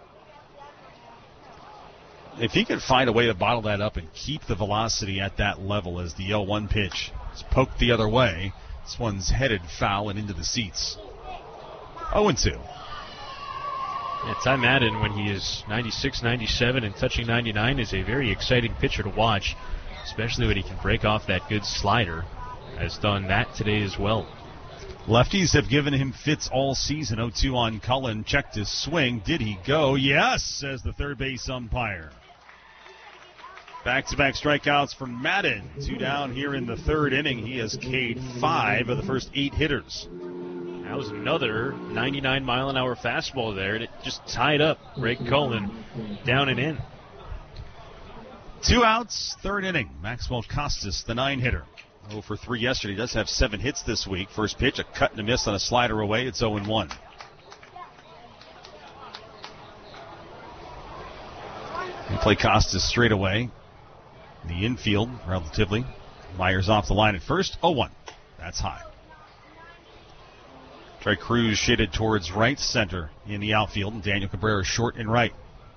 If he could find a way to bottle that up and keep the velocity at that level as the 0-1 pitch is poked the other way, this one's headed foul and into the seats. 0-2. Yeah, Ty Madden, when he is 96, 97, and touching 99, is a very exciting pitcher to watch, especially when he can break off that good slider. Has done that today as well. Lefties have given him fits all season. 0-2 on Cullen. Checked his swing. Did he go? Yes, says the third base umpire. Back-to-back strikeouts for Madden. 2 down here in the third inning. He has K'd 5 of the first 8 hitters. That was another 99-mile-an-hour fastball there, and it just tied up Greg Cullen down and in. 2 outs, third inning. Maxwell Costas, the 9-hitter. 0 for 3 yesterday. He does have 7 hits this week. First pitch, a cut and a miss on a slider away. It's 0-1. They play Costas straight away. The infield, relatively. Myers off the line at first. 0-1. That's high. Trey Cruz shaded towards right center in the outfield, and Daniel Cabrera short and right.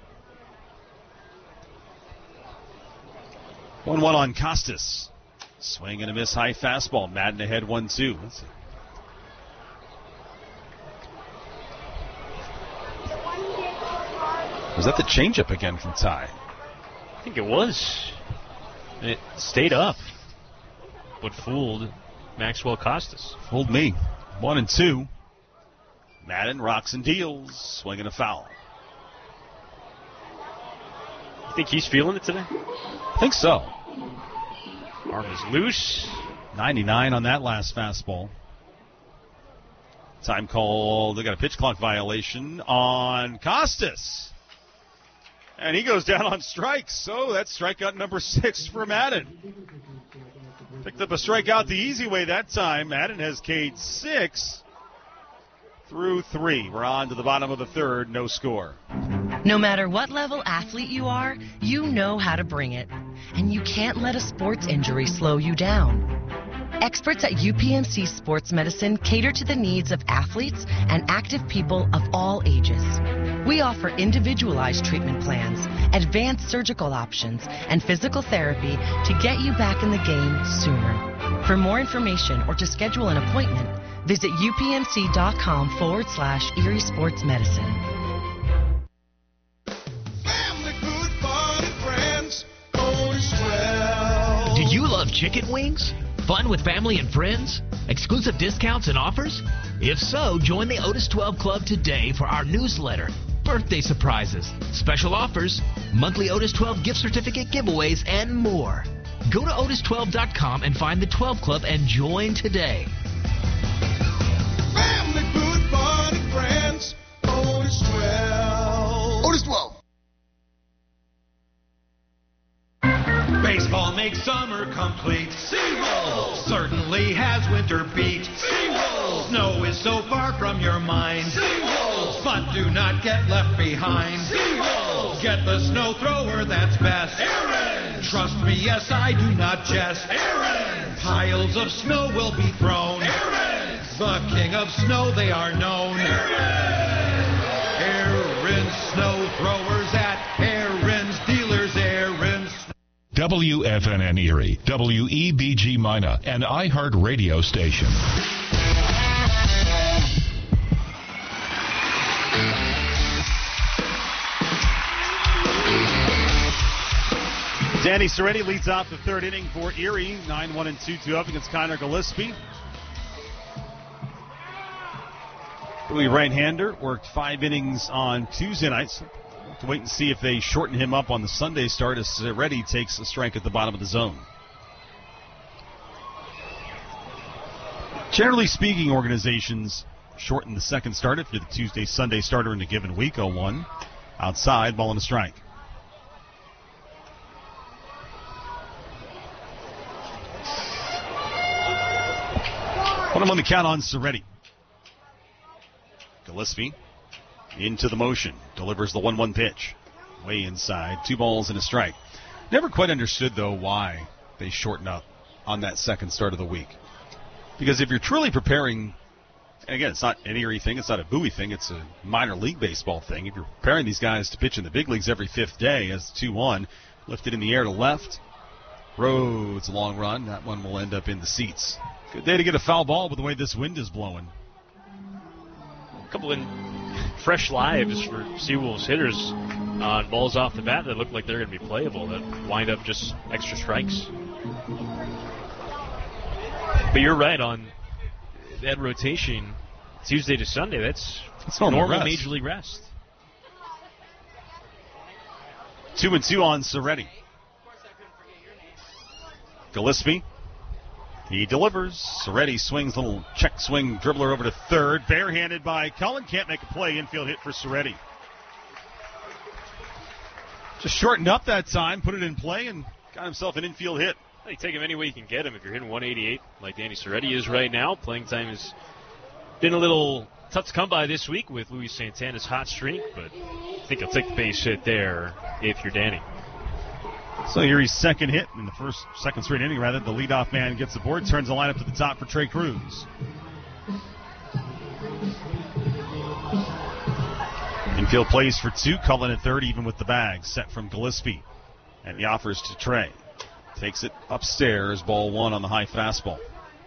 1-1 on Costas. Swing and a miss, high fastball. Madden ahead 1-2. Was that the changeup again from Ty? I think it was. It stayed up, but fooled Maxwell Costas. Fooled me. 1-2. Madden rocks and deals. Swinging a foul. You think he's feeling it today? I think so. Arm is loose. 99 on that last fastball. Time call. They got a pitch clock violation on Costas. And he goes down on strikes. So that's strikeout number 6 for Madden. Picked up a strikeout the easy way that time. Madden has K'd 6 through 3. We're on to the bottom of the third. No score. No matter what level athlete you are, you know how to bring it. And you can't let a sports injury slow you down. Experts at UPMC Sports Medicine cater to the needs of athletes and active people of all ages. We offer individualized treatment plans, advanced surgical options, and physical therapy to get you back in the game sooner. For more information or to schedule an appointment, visit upmc.com/Erie Sports Medicine. Do you love chicken wings? Fun with family and friends? Exclusive discounts and offers? If so, join the Otis 12 Club today for our newsletter, birthday surprises, special offers, monthly Otis 12 gift certificate giveaways, and more. Go to otis12.com and find the 12 Club and join today. makes summer complete. Seawolves certainly has winter beat. Seawolves, snow is so far from your mind. Seawolves, but do not get left behind. Seawolves, get the snow thrower that's best. Aaron, trust me, yes, I do not jest. Aaron, piles of snow will be thrown. Aaron, the king of snow they are known. Aaron snow throwers at Aaron's dealers. Aaron's. WFNN Erie, WEBG Mina, an iHeart radio station. Danny Serretti leads off the third inning for Erie. 9-1 and 2-2 up against Connor Gillespie. Billy right-hander worked 5 innings on Tuesday nights. We'll have to wait and see if they shorten him up on the Sunday start as Serretti takes a strike at the bottom of the zone. Generally speaking, organizations shorten the second start if you're the Tuesday-Sunday starter in a given week. 0-1. Outside, ball and a strike. Put him on the count on Serretti. Gillespie into the motion. Delivers the 1-1 pitch. Way inside. 2 balls and a strike. Never quite understood, though, why they shorten up on that second start of the week. Because if you're truly preparing, and again, it's not an Erie thing, it's not a Bowie thing, it's a minor league baseball thing. If you're preparing these guys to pitch in the big leagues every 5th day as 2-1, lifted in the air to left. Rhodes, a long run. That one will end up in the seats. Good day to get a foul ball with the way this wind is blowing. A couple of fresh lives for Seawolves hitters on balls off the bat that look like they're going to be playable that wind up just extra strikes. But you're right on that rotation Tuesday to Sunday. That's normal Major League rest. 2-2 on Serretti. Gillespie. He delivers. Serretti swings, little check swing dribbler over to third. Barehanded by Cullen. Can't make a play. Infield hit for Serretti. Just shortened up that time, put it in play, and got himself an infield hit. You take him any way you can get him. If you're hitting 188 like Danny Serretti is right now, playing time has been a little tough to come by this week with Luis Santana's hot streak, but I think he'll take the base hit there if you're Danny. So Erie's second hit in the second straight inning, rather. The leadoff man gets the board, turns the lineup to the top for Trey Cruz. Infield plays for 2. Cullen at third, even with the bag. Set from Gillespie. And he offers to Trey. Takes it upstairs. Ball 1 on the high fastball.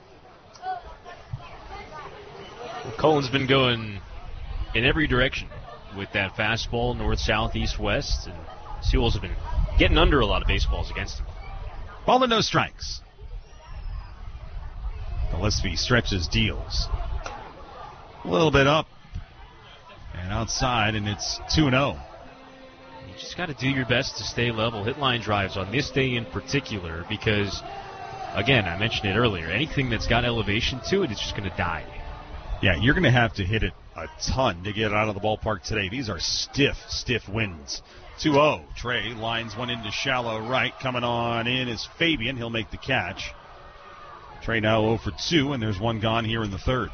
Well, Cullen's been going in every direction with that fastball, north, south, east, west. And Seawolves have been getting under a lot of baseballs against him. Ball and no strikes. Gillespie stretches, deals. A little bit up and outside, and it's 2-0. You just got to do your best to stay level. Hit line drives on this day in particular because, again, I mentioned it earlier, anything that's got elevation to it is just going to die. Yeah, you're going to have to hit it a ton to get it out of the ballpark today. These are stiff winds. 2-0. Trey lines one into shallow right. Coming on in is Fabian. He'll make the catch. Trey now 0 for 2, and there's one gone here in the third.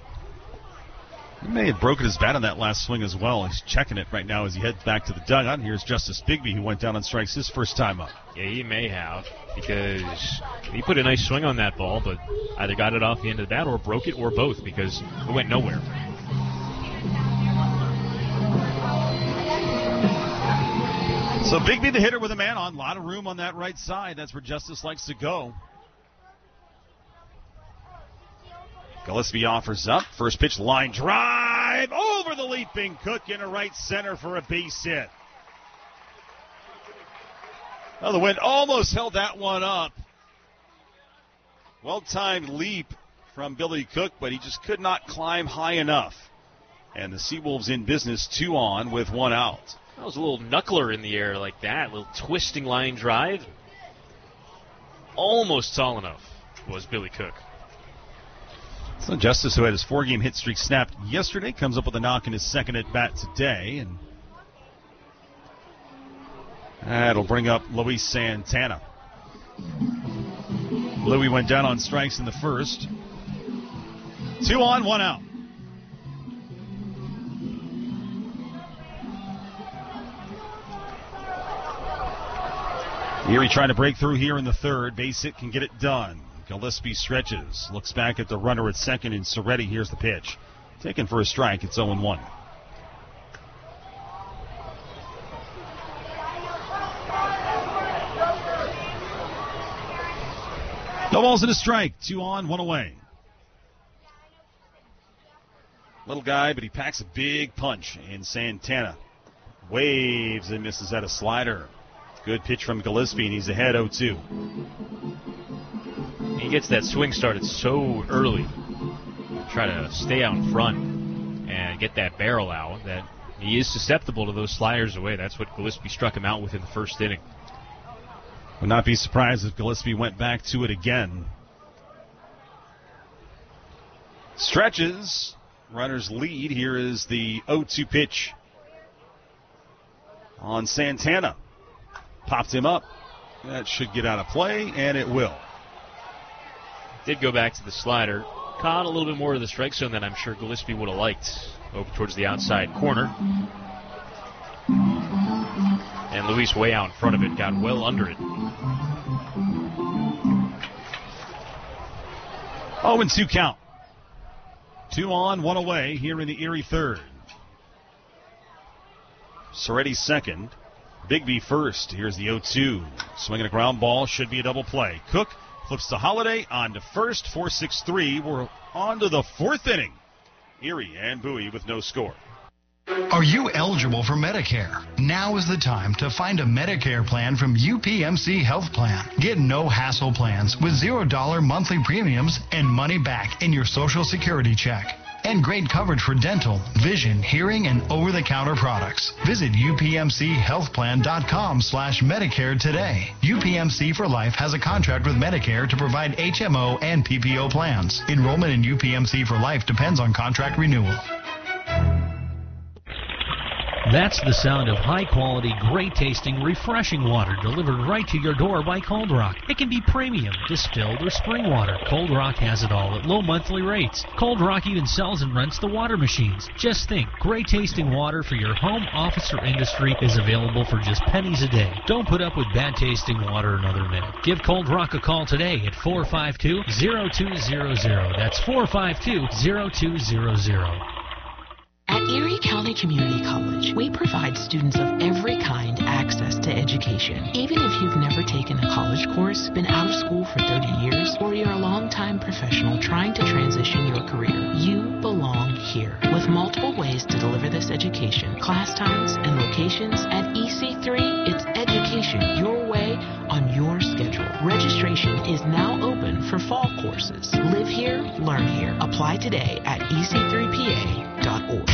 He may have broken his bat on that last swing as well. He's checking it right now as he heads back to the dugout. And here's Justice Bigby, who went down on strikes his first time up. Yeah, he may have, because he put a nice swing on that ball, but either got it off the end of the bat or broke it or both because it went nowhere. So Bigby the hitter with a man on. A lot of room on that right side. That's where Justice likes to go. Gillespie offers up. First pitch, line drive over the leaping Cook into right center for a base hit. Well, the wind almost held that one up. Well-timed leap from Billy Cook, but he just could not climb high enough. And the Seawolves in business, 2 on with 1 out. That was a little knuckler in the air like that, a little twisting line drive. Almost tall enough was Billy Cook. So Justice, who had his 4-game hit streak snapped yesterday, comes up with a knock in his second at bat today, and that'll bring up Luis Santana. Louis went down on strikes in the first. 2 on, 1 out. Erie trying to break through here in the third. Base hit can get it done. Gillespie stretches. Looks back at the runner at second, and Soretti. Here's the pitch. Taken for a strike. It's 0-1. No balls and a strike. 2 on, 1 away. Little guy, but he packs a big punch in Santana. Waves and misses at a slider. Good pitch from Gillespie, and he's ahead 0-2. He gets that swing started so early. Try to stay out in front and get that barrel out. That he is susceptible to those sliders away. That's what Gillespie struck him out with in the first inning. Would not be surprised if Gillespie went back to it again. Stretches. Runners lead. Here is the 0-2 pitch on Santana. Popped him up. That should get out of play, and it will. Did go back to the slider. Caught a little bit more of the strike zone than I'm sure Gillespie would have liked. Over towards the outside corner. And Luis way out in front of it. Got well under it. 0-2 count. 2 on, 1 away here in the Erie third. Soretti second. Bigby first. Here's the 0-2. Swinging a ground ball. Should be a double play. Cook flips to Holiday. On to first. 4-6-3. We're on to the fourth inning. Erie and Bowie with no score. Are you eligible for Medicare? Now is the time to find a Medicare plan from UPMC Health Plan. Get no-hassle plans with $0 monthly premiums and money back in your Social Security check. And great coverage for dental, vision, hearing, and over-the-counter products. Visit upmchealthplan.com/Medicare today. UPMC for Life has a contract with Medicare to provide HMO and PPO plans. Enrollment in UPMC for Life depends on contract renewal. That's the sound of high-quality, great-tasting, refreshing water delivered right to your door by Cold Rock. It can be premium, distilled, or spring water. Cold Rock has it all at low monthly rates. Cold Rock even sells and rents the water machines. Just think, great-tasting water for your home, office, or industry is available for just pennies a day. Don't put up with bad-tasting water another minute. Give Cold Rock a call today at 452-0200. That's 452-0200. At Erie County Community College, we provide students of every kind access to education. Even if you've never taken a college course, been out of school for 30 years, or you're a longtime professional trying to transition your career, you belong here. With multiple ways to deliver this education, class times, and locations, at EC3, it's education your way on your schedule. Registration is now open for fall courses. Live here, learn here. Apply today at ec3pa.org.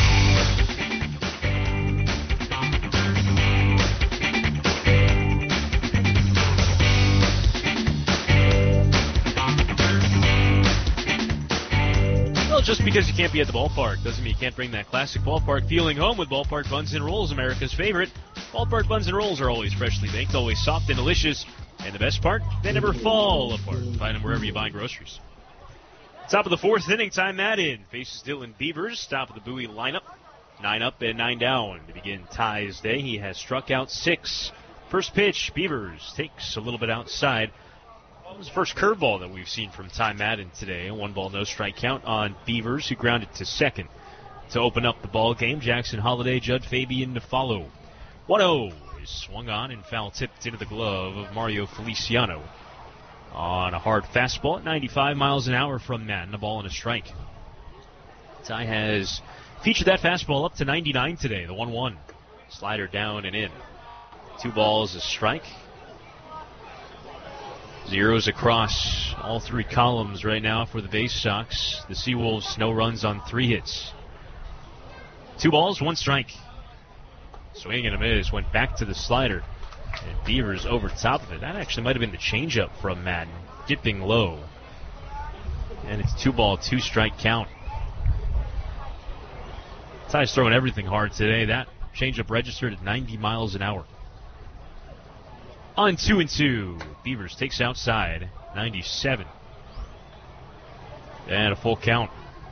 Well, just because you can't be at the ballpark doesn't mean you can't bring that classic ballpark feeling home with Ballpark Buns and Rolls, America's favorite. Ballpark Buns and Rolls are always freshly baked, always soft and delicious. And the best part, they never fall apart. Find them wherever you buy groceries. Top of the fourth inning, Ty Madden faces Dylan Beavers. Top of the Bowie lineup. 9 up and 9 down to begin Ty's day. He has struck out 6. First pitch, Beavers takes a little bit outside. That was the first curveball that we've seen from Ty Madden today. A 1-ball, no strike count on Beavers, who grounded to second. To open up the ball game, Jackson Holiday, Judd Fabian to follow. 1-0 is swung on and foul tipped into the glove of Mario Feliciano. On a hard fastball at 95 miles an hour from Madden, a ball and a strike. Ty has featured that fastball up to 99 today, the 1-1. Slider down and in. 2 balls, a strike. Zeros across all 3 columns right now for the Base Sox. The Seawolves, no runs on 3 hits. 2 balls, 1 strike. Swing and a miss, went back to the slider. And Beavers over top of it. That actually might have been the changeup from Madden, dipping low. And it's 2-ball, 2-strike count. Ty's throwing everything hard today. That changeup registered at 90 miles an hour. On 2-2, Beavers takes outside, 97. And a full count.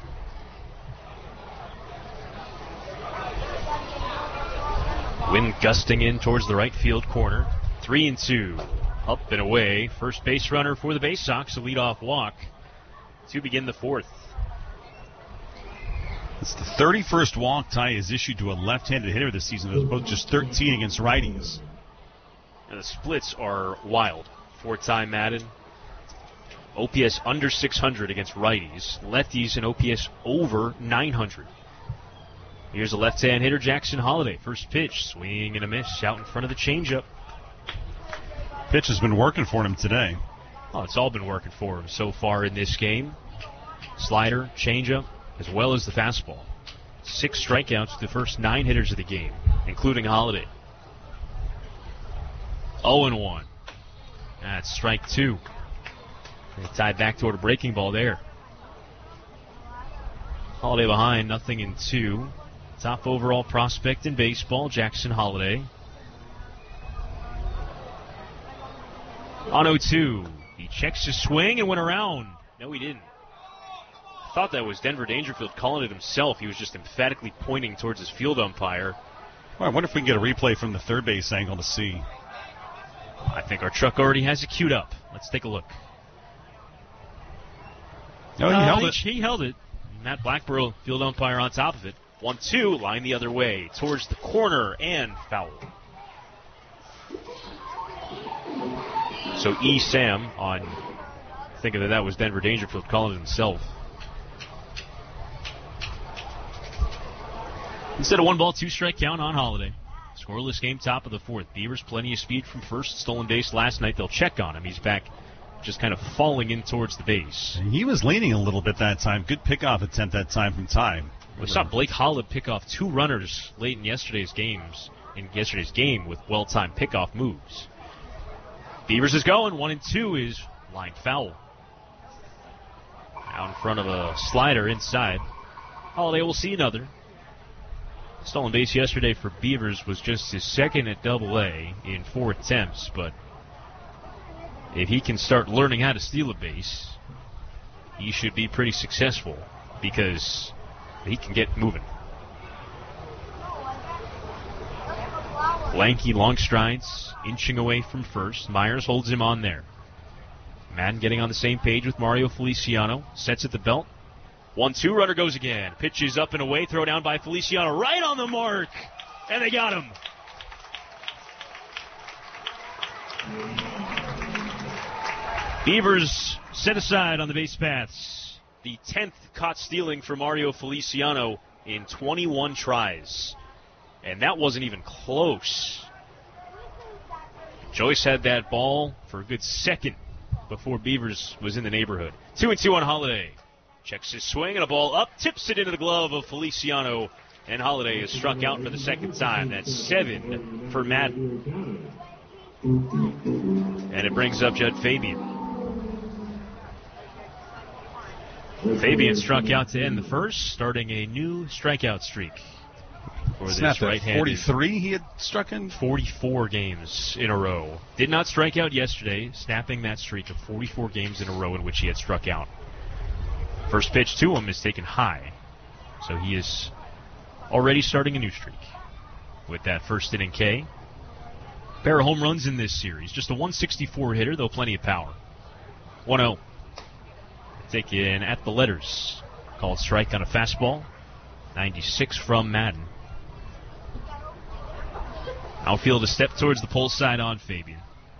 Wind gusting in towards the right field corner. 3-2. Up and away. First base runner for the Bay Sox, a leadoff walk to begin the fourth. It's the 31st walk Ty has issued to a left-handed hitter this season, as opposed to just 13 against righties. And the splits are wild for Ty Madden. OPS under 600 against righties. Lefties an OPS over 900. Here's a left-hand hitter, Jackson Holliday. First pitch, swing and a miss out in front of the changeup. Pitch has been working for him today. Oh, it's all been working for him so far in this game. Slider, changeup, as well as the fastball. 6 strikeouts to the first 9 hitters of the game, including Holliday. 0-1. That's strike 2. They tied back toward a breaking ball there. Holliday behind, 0-2. Top overall prospect in baseball, Jackson Holliday. On 0-2. He checks his swing and went around. No, he didn't. I thought that was Denver Dangerfield calling it himself. He was just emphatically pointing towards his field umpire. Well, I wonder if we can get a replay from the third base angle to see. I think our truck already has it queued up. Let's take a look. No, he held it. He held it. Matt Blackborough, field umpire, on top of it. 1-2, line the other way, towards the corner, and foul. So Sam on thinking that was Denver Dangerfield calling it himself. Instead of 1 ball, 2 strike count on Holliday. Scoreless game, top of the fourth. Beavers plenty of speed from first. Stolen base last night. They'll check on him. He's back just kind of falling in towards the base. He was leaning a little bit that time. Good pickoff attempt that time from Ty. We saw Blake Holland pick off 2 runners late in yesterday's game with well-timed pickoff moves. Beavers is going. 1-2 is line foul. Out in front of a slider inside. Holliday will see another. Stolen base yesterday for Beavers was just his second at Double-A in 4 attempts, but if he can start learning how to steal a base, he should be pretty successful because he can get moving. Lanky, long strides, inching away from first. Myers holds him on there. Madden getting on the same page with Mario Feliciano. Sets at the belt. 1-2, runner goes again. Pitches up and away, throw down by Feliciano. Right on the mark. And they got him. Beavers set aside on the base paths. The 10th caught stealing for Mario Feliciano in 21 tries. And that wasn't even close. Joyce had that ball for a good second before Beavers was in the neighborhood. 2-2 on Holliday. Checks his swing and a ball up, tips it into the glove of Feliciano, and Holliday is struck out for the second time. That's 7 for Madden. And it brings up Judd Fabian. Fabian struck out to end the first, starting a new strikeout streak for this right-handed. 43 he had struck in? 44 games in a row. Did not strike out yesterday, snapping that streak of 44 games in a row in which he had struck out. First pitch to him is taken high, so he is already starting a new streak with that first inning K. Pair of home runs in this series. Just a 164 hitter, though plenty of power. 1-0. Taken at the letters. Called strike on a fastball. 96 from Madden. Outfield a step towards the pole side on Fabian.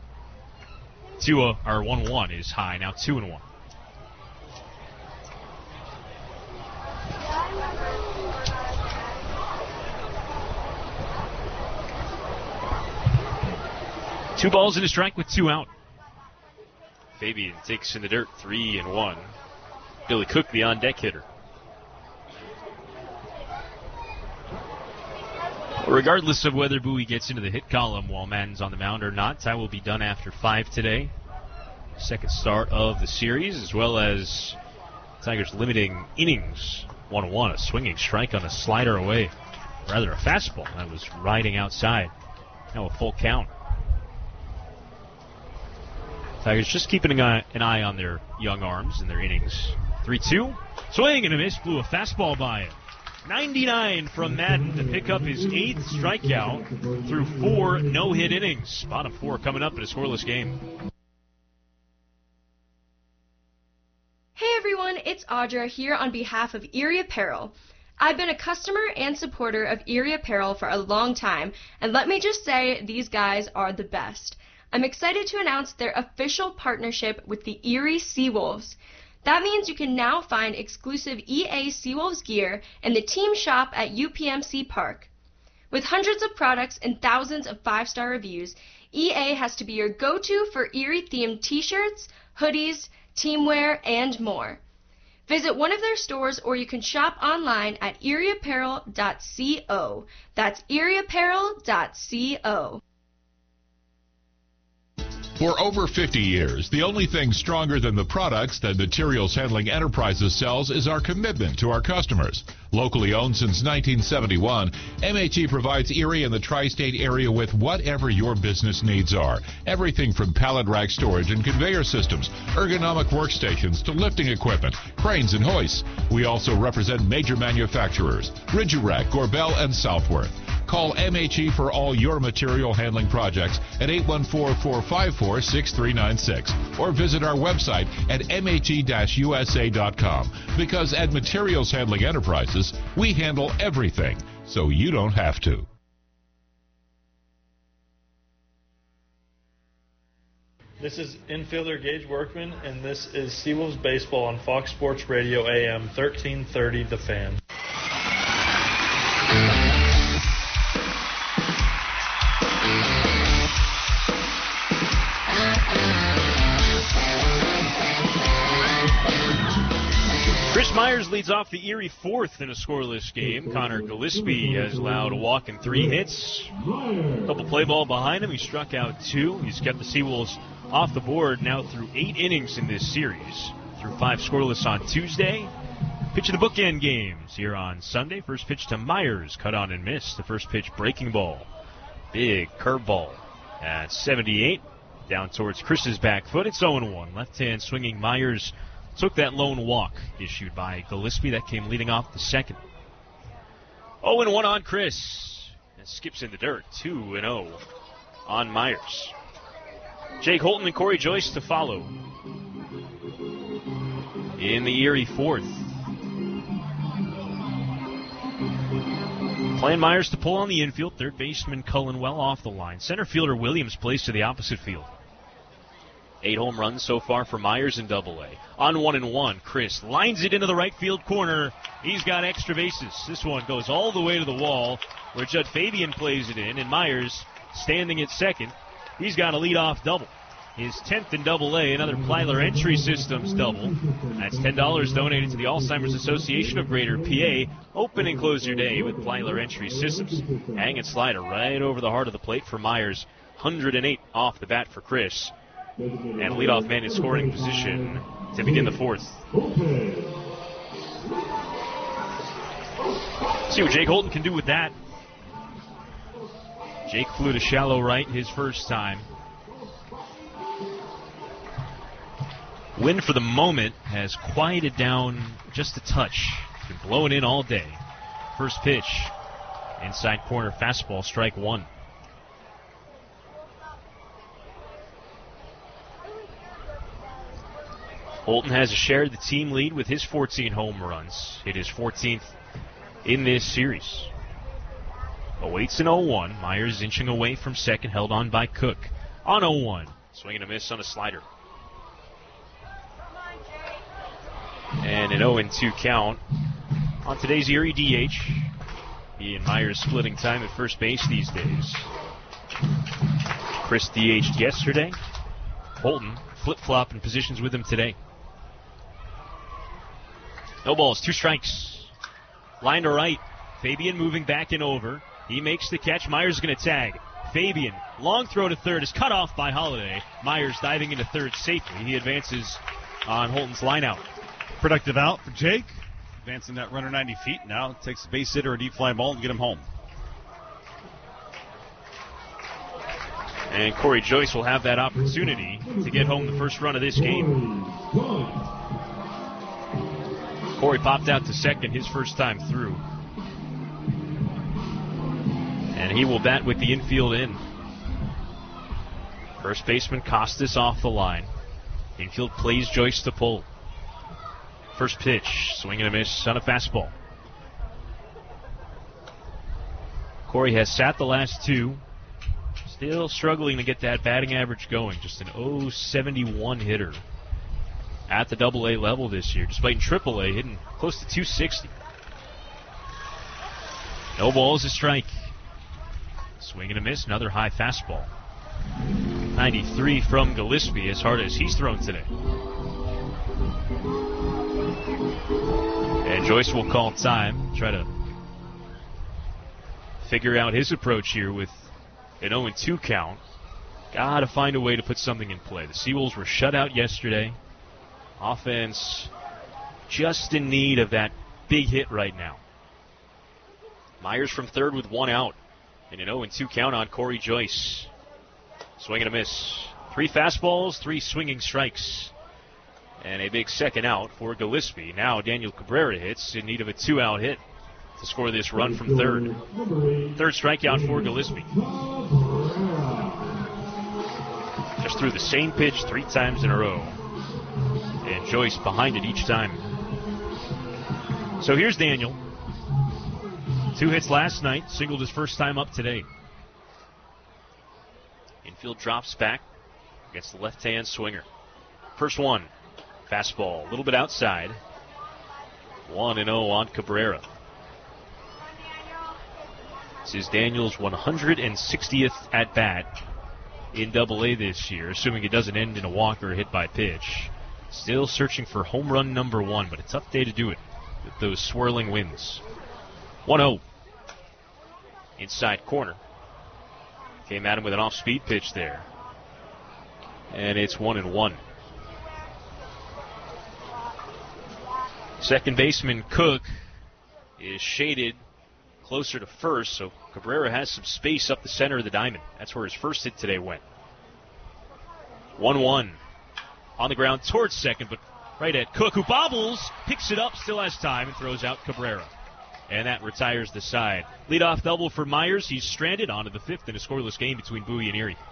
1-1 is high, now 2-1. Two balls and a strike with 2 out. Fabian takes in the dirt, 3-1. Billy Cook, the on-deck hitter. Regardless of whether Bowie gets into the hit column while Madden's on the mound or not, Ty will be done after 5 today. Second start of the series, as well as Tigers limiting innings. 1-1, a swinging strike on a slider away. Rather, a fastball that was riding outside. Now a full count. Tigers just keeping an eye on their young arms and their innings. 3-2. Swing and a miss. Blew a fastball by him. 99 from Madden to pick up his 8th strikeout through 4 no-hit innings. Bottom 4 coming up in a scoreless game. Hey everyone, it's Audra here on behalf of Erie Apparel. I've been a customer and supporter of Erie Apparel for a long time, and let me just say these guys are the best. I'm excited to announce their official partnership with the Erie Seawolves. That means you can now find exclusive EA Seawolves gear in the team shop at UPMC Park. With hundreds of products and thousands of 5-star reviews, EA has to be your go-to for Erie-themed t-shirts, hoodies, teamwear, and more. Visit one of their stores or you can shop online at erieapparel.co. That's erieapparel.co. For over 50 years, the only thing stronger than the products that Materials Handling Enterprises sells is our commitment to our customers. Locally owned since 1971, MHE provides Erie and the tri-state area with whatever your business needs are. Everything from pallet rack storage and conveyor systems, ergonomic workstations to lifting equipment, cranes and hoists. We also represent major manufacturers, Ridgerack, Gorbel, and Southworth. Call MHE for all your material handling projects at 814-454-6396 or visit our website at mhe-usa.com, because at Materials Handling Enterprises, we handle everything so you don't have to. This is infielder Gage Workman, and this is Seawolves Baseball on Fox Sports Radio AM 1330 The Fan. Chris Myers leads off the Erie 4th in a scoreless game. Connor Gillespie has allowed a walk and 3 hits. Double play ball behind him. He struck out 2. He's kept the Seawolves off the board now through 8 innings in this series. Through 5 scoreless on Tuesday. Pitch of the bookend games here on Sunday. First pitch to Myers, cut on and missed. The first pitch, breaking ball. Big curveball at 78. Down towards Chris's back foot. It's 0-1. Left-hand swinging Myers took that lone walk issued by Gillespie. That came leading off the second. 0-1 on Chris. And skips in the dirt. 2-0 on Myers. Jake Holton and Corey Joyce to follow in the Erie 4th. Playing Myers to pull on the infield. Third baseman Cullen well off the line. Center fielder Williams plays to the opposite field. 8 home runs so far for Myers in Double-A. On 1-1, Chris lines it into the right field corner. He's got extra bases. This one goes all the way to the wall where Judd Fabian plays it in, and Myers standing at second. He's got a leadoff double. His 10th in Double-A, another Plyler Entry Systems double. That's $10 donated to the Alzheimer's Association of Greater PA. Open and close your day with Plyler Entry Systems. Hang and slider right over the heart of the plate for Myers. 108 off the bat for Chris. And leadoff man in scoring position to begin the 4th. See what Jake Holton can do with that. Jake flew to shallow right his first time. Wind for the moment has quieted down just a touch. Been blowing in all day. First pitch, inside corner fastball, strike 1. Holton has shared the team lead with his 14 home runs. Hit his 14th in this series. Awaits an 0-1. Myers inching away from second, held on by Cook. On 0-1. Swing and a miss on a slider. And an 0-2 count on today's Erie DH. He and Myers splitting time at first base these days. Chris DH'd yesterday. Holton flip-flopping positions with him today. No balls, 2 strikes. Line to right. Fabian moving back and over. He makes the catch. Myers is going to tag. Fabian, long throw to third, is cut off by Holiday. Myers diving into third safely. He advances on Holton's line out. Productive out for Jake. Advancing that runner 90 feet. Now takes a base hit or a deep fly ball and get him home. And Corey Joyce will have that opportunity to get home the first run of this game. Corey popped out to second his first time through. And he will bat with the infield in. First baseman Costas off the line. Infield plays Joyce to pull. First pitch, swing and a miss on a fastball. Corey has sat the last two. Still struggling to get that batting average going. Just an .071 hitter at the AA level this year, despite in AAA hitting close to 260. No balls, a strike. Swing and a miss, another high fastball. 93 from Gillespie, as hard as he's thrown today. And Joyce will call time, try to figure out his approach here with an 0-2 count. Got to find a way to put something in play. The Seawolves were shut out yesterday. Offense just in need of that big hit right now. Myers from third with one out. And an 0-2 count on Corey Joyce. Swing and a miss. 3 fastballs, 3 swinging strikes. And a big second out for Gillespie. Now Daniel Cabrera hits in need of a 2-out hit to score this run from third. Third strikeout for Gillespie. Just threw the same pitch 3 times in a row. And Joyce behind it each time. So here's Daniel. 2 hits last night, singled his first time up today. Infield drops back against the left-hand swinger. First one, fastball, a little bit outside. 1-0 on Cabrera. This is Daniel's 160th at-bat in AA this year, assuming it doesn't end in a walk or a hit by pitch. Still searching for home run number 1, but a tough day to do it with those swirling winds. 1-0. Inside corner. Came at him with an off-speed pitch there. And it's 1-1. Second baseman Cook is shaded closer to first, so Cabrera has some space up the center of the diamond. That's where his first hit today went. 1-1. On the ground towards second, but right at Cook, who bobbles, picks it up, still has time, and throws out Cabrera. And that retires the side. Leadoff double for Myers. He's stranded onto the 5th in a scoreless game between Bowie and Erie.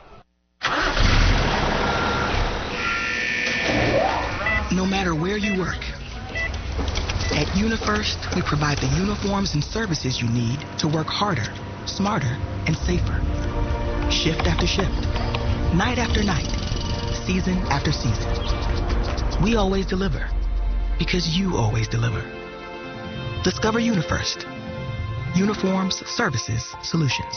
No matter where you work, at UniFirst, we provide the uniforms and services you need to work harder, smarter, and safer. Shift after shift, night after night, season after season. We always deliver, because you always deliver. Discover UniFirst. Uniforms, services, solutions.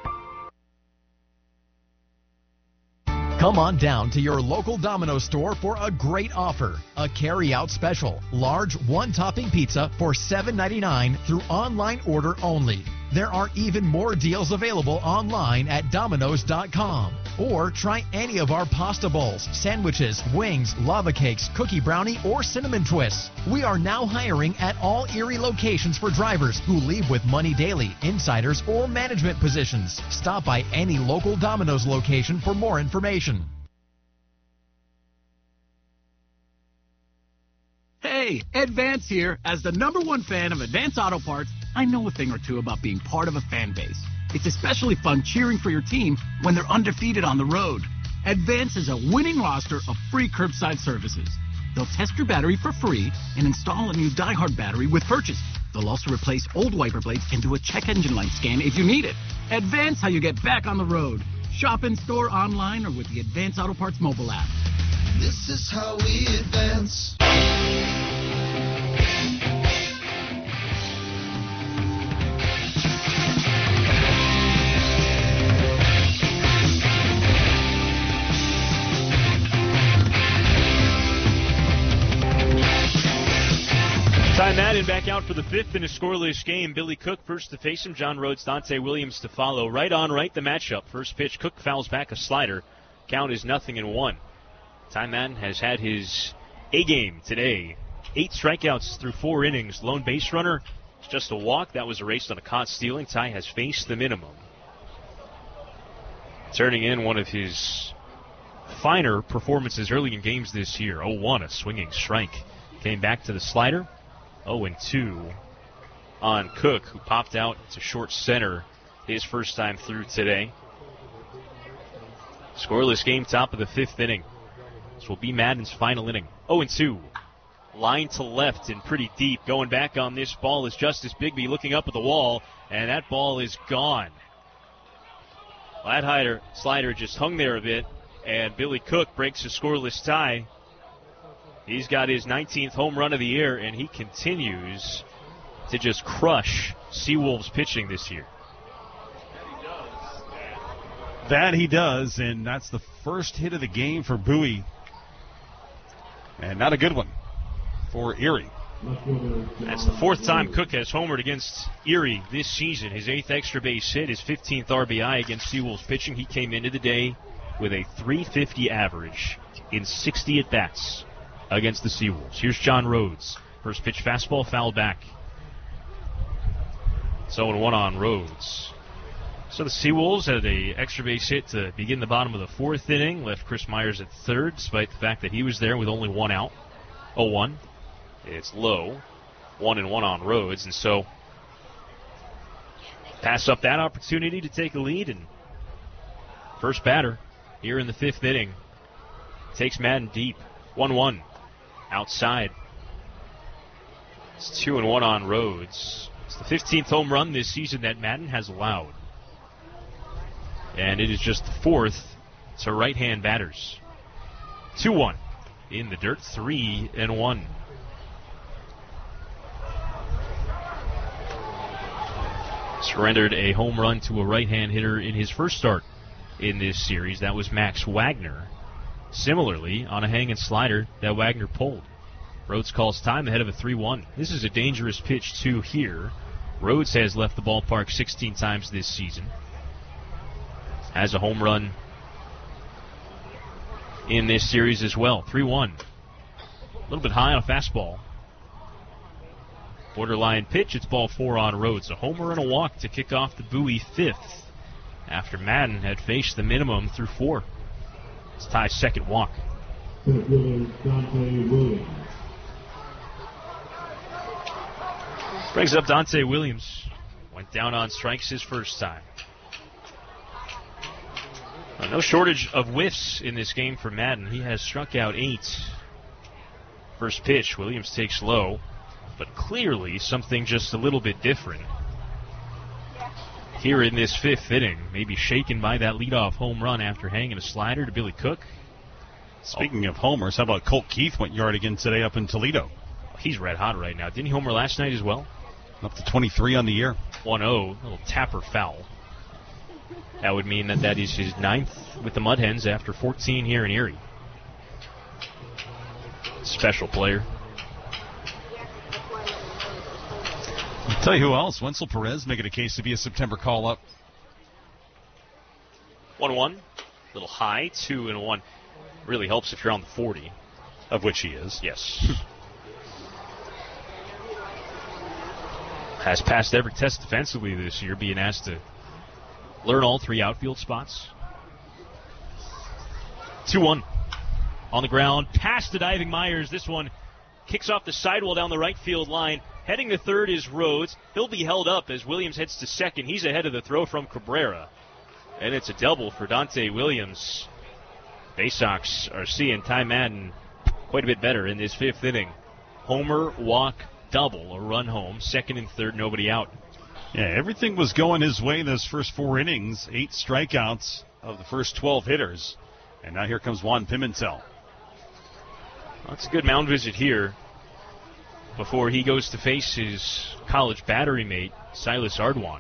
Come on down to your local Domino's store for a great offer. A carry-out special. Large one-topping pizza for $7.99 through online order only. There are even more deals available online at Domino's.com. Or try any of our pasta bowls, sandwiches, wings, lava cakes, cookie brownie, or cinnamon twists. We are now hiring at all Erie locations for drivers who leave with money daily, insiders, or management positions. Stop by any local Domino's location for more information. Hey, Ed Vance here. As the #1 fan of Advance Auto Parts, I know a thing or two about being part of a fan base. It's especially fun cheering for your team when they're undefeated on the road. Advance is a winning roster of free curbside services. They'll test your battery for free and install a new DieHard battery with purchase. They'll also replace old wiper blades and do a check engine light scan if you need it. Advance how you get back on the road. Shop in store, online, or with the Advance Auto Parts mobile app. This is how we advance. Time Madden back out for the 5th in a scoreless game. Billy Cook first to face him. John Rhodes, Dante Williams to follow. Right on right, the matchup. First pitch, Cook fouls back a slider. Count is 0-1. Ty Madden has had his A-game today. 8 strikeouts through 4 innings. Lone base runner, it's just a walk. That was erased on a caught stealing. Ty has faced the minimum. turning in one of his finer performances early in games this year. 0-1, a swinging strike. Came back to the slider. 0-2 on Cook, who popped out to short center his first time through today. Scoreless game, top of the 5th inning. This will be Madden's final inning. 0-2. Line to left and pretty deep. Going back on this ball is Justice Bigby looking up at the wall, and that ball is gone. That slider just hung there a bit, and Billy Cook breaks a scoreless tie. He's got his 19th home run of the year, and he continues to just crush Seawolves pitching this year. That he does, and that's the first hit of the game for Bowie. And not a good one for Erie. That's the 4th time Cook has homered against Erie this season. His 8th extra base hit, his 15th RBI against Seawolves pitching. He came into the day with a .350 average in 60 at-bats against the Seawolves. Here's John Rhodes. First pitch fastball, fouled back. 0-1 on Rhodes. So the Seawolves had an extra base hit to begin the bottom of the 4th inning. Left Chris Myers at 3rd, despite the fact that he was there with only 1 out. 0-1. It's low. 1-1 on Rhodes, and so pass up that opportunity to take a lead. And first batter here in the 5th inning takes Madden deep. 1-1 outside. It's 2-1 on Rhodes. It's the 15th home run this season that Madden has allowed. And it is just the 4th to right-hand batters. 2-1 in the dirt, 3-1. Surrendered a home run to a right-hand hitter in his first start in this series. That was Max Wagner. Similarly, on a hanging slider that Wagner pulled. Rhodes calls time ahead of a 3-1. This is a dangerous pitch, too, here. Rhodes has left the ballpark 16 times this season. Has a home run in this series as well. 3-1. A little bit high on a fastball. Borderline pitch. It's ball 4 on Rhodes. A homer and a walk to kick off the Bowie 5th after Madden had faced the minimum through 4. It's Ty's 2nd walk. Brings up Dante Williams. Went down on strikes his first time. No shortage of whiffs in this game for Madden. He has struck out 8. First pitch, Williams takes low, but clearly something just a little bit different here in this 5th inning. Maybe shaken by that leadoff home run after hanging a slider to Billy Cook. Speaking of homers, how about Colt Keith went yard again today up in Toledo? He's red hot right now. Didn't he homer last night as well? Up to 23 on the year. 1-0, little tapper foul. That would mean that is his 9th with the Mud Hens after 14 here in Erie. Special player. I'll tell you who else. Wenzel Perez making a case to be a September call-up. 1-1. Little high. 2-1. Really helps if you're on the 40. Of which he is. Yes. Has passed every test defensively this year, being asked to learn all 3 outfield spots. 2-1. On the ground, past the diving Myers. This one kicks off the sidewall down the right field line. Heading to 3rd is Rhodes. He'll be held up as Williams heads to 2nd. He's ahead of the throw from Cabrera. And it's a double for Dante Williams. Bay Sox are seeing Ty Madden quite a bit better in this 5th inning. Homer, walk, double, a run home. 2nd and 3rd, nobody out. Yeah, everything was going his way in those first 4 innings. 8 strikeouts of the first 12 hitters. And now here comes Juan Pimentel. That's a good mound visit here before he goes to face his college battery mate, Silas Ardwan.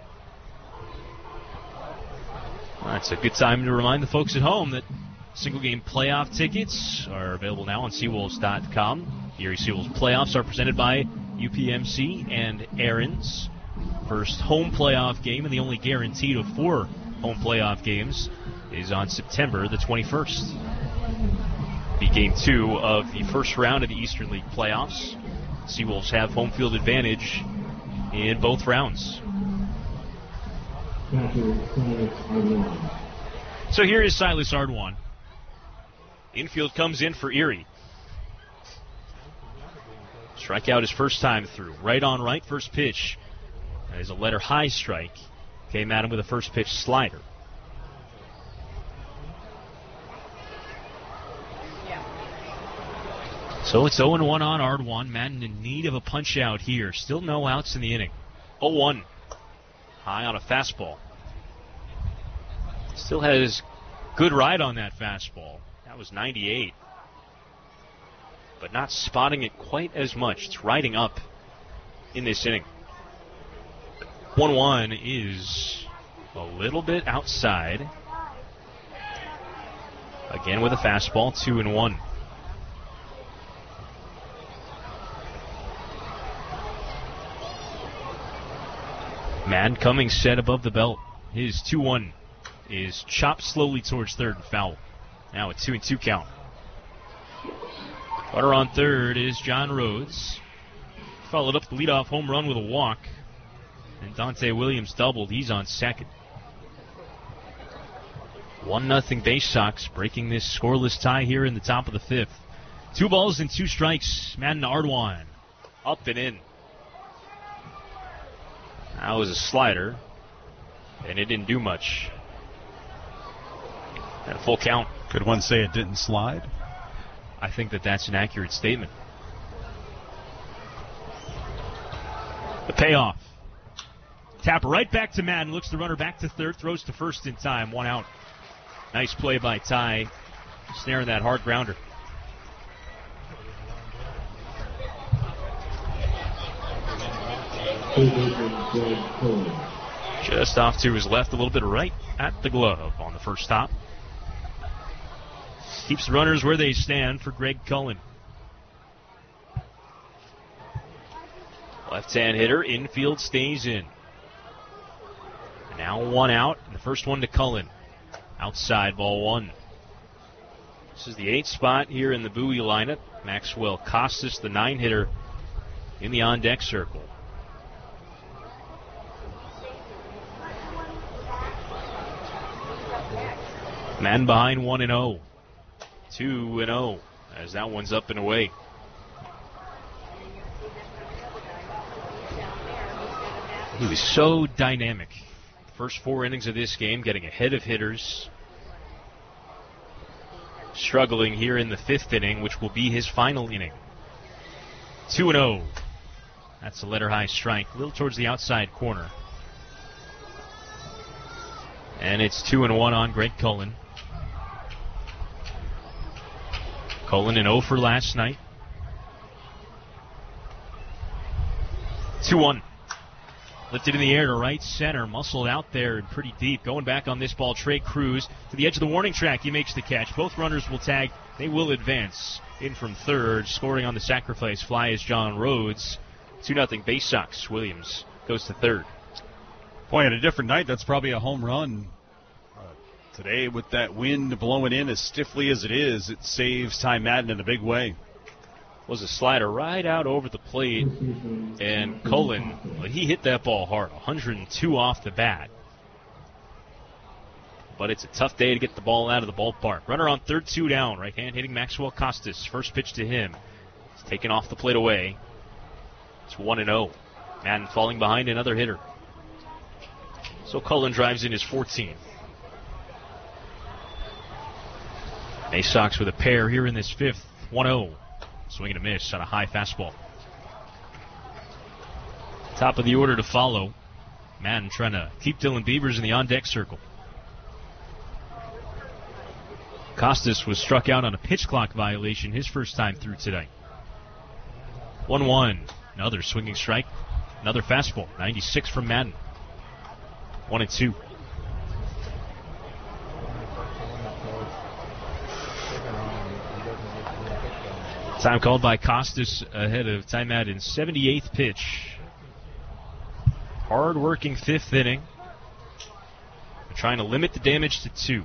That's a good time to remind the folks at home that single-game playoff tickets are available now on Seawolves.com. The Erie Seawolves playoffs are presented by UPMC and Aaron's. First home playoff game, and the only guaranteed of 4 home playoff games, is on September the 21st. Be game 2 of the first round of the Eastern League playoffs. Seawolves have home field advantage in both rounds. So here is Silas Ardwan. Infield comes in for Erie. Strikeout his first time through. Right on right, first pitch. That is a letter high strike. Came at him with a first pitch slider. So it's 0-1 on Ardwan. Madden in need of a punch out here. Still no outs in the inning. 0-1. High on a fastball. Still has good ride on that fastball. That was 98. But not spotting it quite as much. It's riding up in this inning. 1-1 is a little bit outside. Again with a fastball, 2-1. Madden coming set above the belt. His 2-1 is chopped slowly towards third and foul. Now a 2-2 count. Runner on third is John Rhodes. Followed up the leadoff home run with a walk. And Dante Williams doubled. He's on second. 1-0 Bay Sox, breaking this scoreless tie here in the top of the fifth. 2 balls and 2 strikes. Madden Ardwan up and in. That was a slider, and it didn't do much. And a full count. Could one say it didn't slide? I think that's an accurate statement. The payoff. Tap right back to Madden. Looks the runner back to third. Throws to first in time. 1 out. Nice play by Ty. Snaring that hard grounder. Just off to his left, a little bit right at the glove on the first stop. Keeps the runners where they stand for Greg Cullen. Left-hand hitter, infield stays in. Now 1 out, and the first one to Cullen. Outside, ball 1. This is the 8th spot here in the Bowie lineup. Maxwell Costas, the 9-hitter, in the on-deck circle. Man behind 1-0. 2-0 as that one's up and away. He was so dynamic. First 4 innings of this game, getting ahead of hitters. Struggling here in the 5th inning, which will be his final inning. 2-0. That's a letter high strike, a little towards the outside corner. And it's 2-1 on Greg Cullen. Cullen in 0 for last night. 2-1. Lifted in the air to right center. Muscled out there and pretty deep. Going back on this ball, Trey Cruz to the edge of the warning track. He makes the catch. Both runners will tag. They will advance. In from third. Scoring on the sacrifice fly is John Rhodes. 2-0 Bay Sox. Williams goes to third. Boy, on a different night, that's probably a home run. Today, with that wind blowing in as stiffly as it is, it saves Ty Madden in a big way. Was a slider right out over the plate, and Cullen, well, he hit that ball hard, 102 off the bat. But it's a tough day to get the ball out of the ballpark. Runner on third, 2 down. Right hand hitting Maxwell Costas. First pitch to him. He's taken off the plate away. It's 1-0. Madden falling behind another hitter. So Cullen drives in his 14th. Bay Sox with a pair here in this 5th. 1-0. Swing and a miss on a high fastball. Top of the order to follow. Madden trying to keep Dylan Beavers in the on-deck circle. Costas was struck out on a pitch clock violation his first time through today. 1-1. Another swinging strike. Another fastball. 96 from Madden. 1-2. Time called by Costas ahead of Ty Madden's 78th pitch. Hard-working 5th inning. They're trying to limit the damage to 2.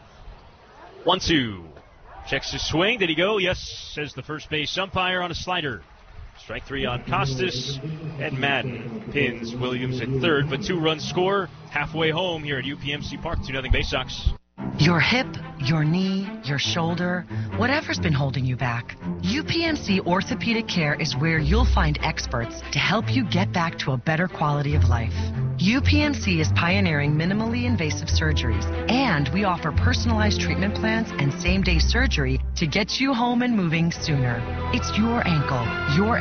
1-2. Checks his swing. Did he go? Yes, says the first base umpire on a slider. Strike 3 on Costas, and Madden pins Williams at third, but 2-run score halfway home here at UPMC Park. 2-0 Bay Sox. Your hip, your knee, your shoulder, whatever's been holding you back, UPMC Orthopedic Care is where you'll find experts to help you get back to a better quality of life. UPMC is pioneering minimally invasive surgeries, and we offer personalized treatment plans and same-day surgery to get you home and moving sooner. It's your ankle, your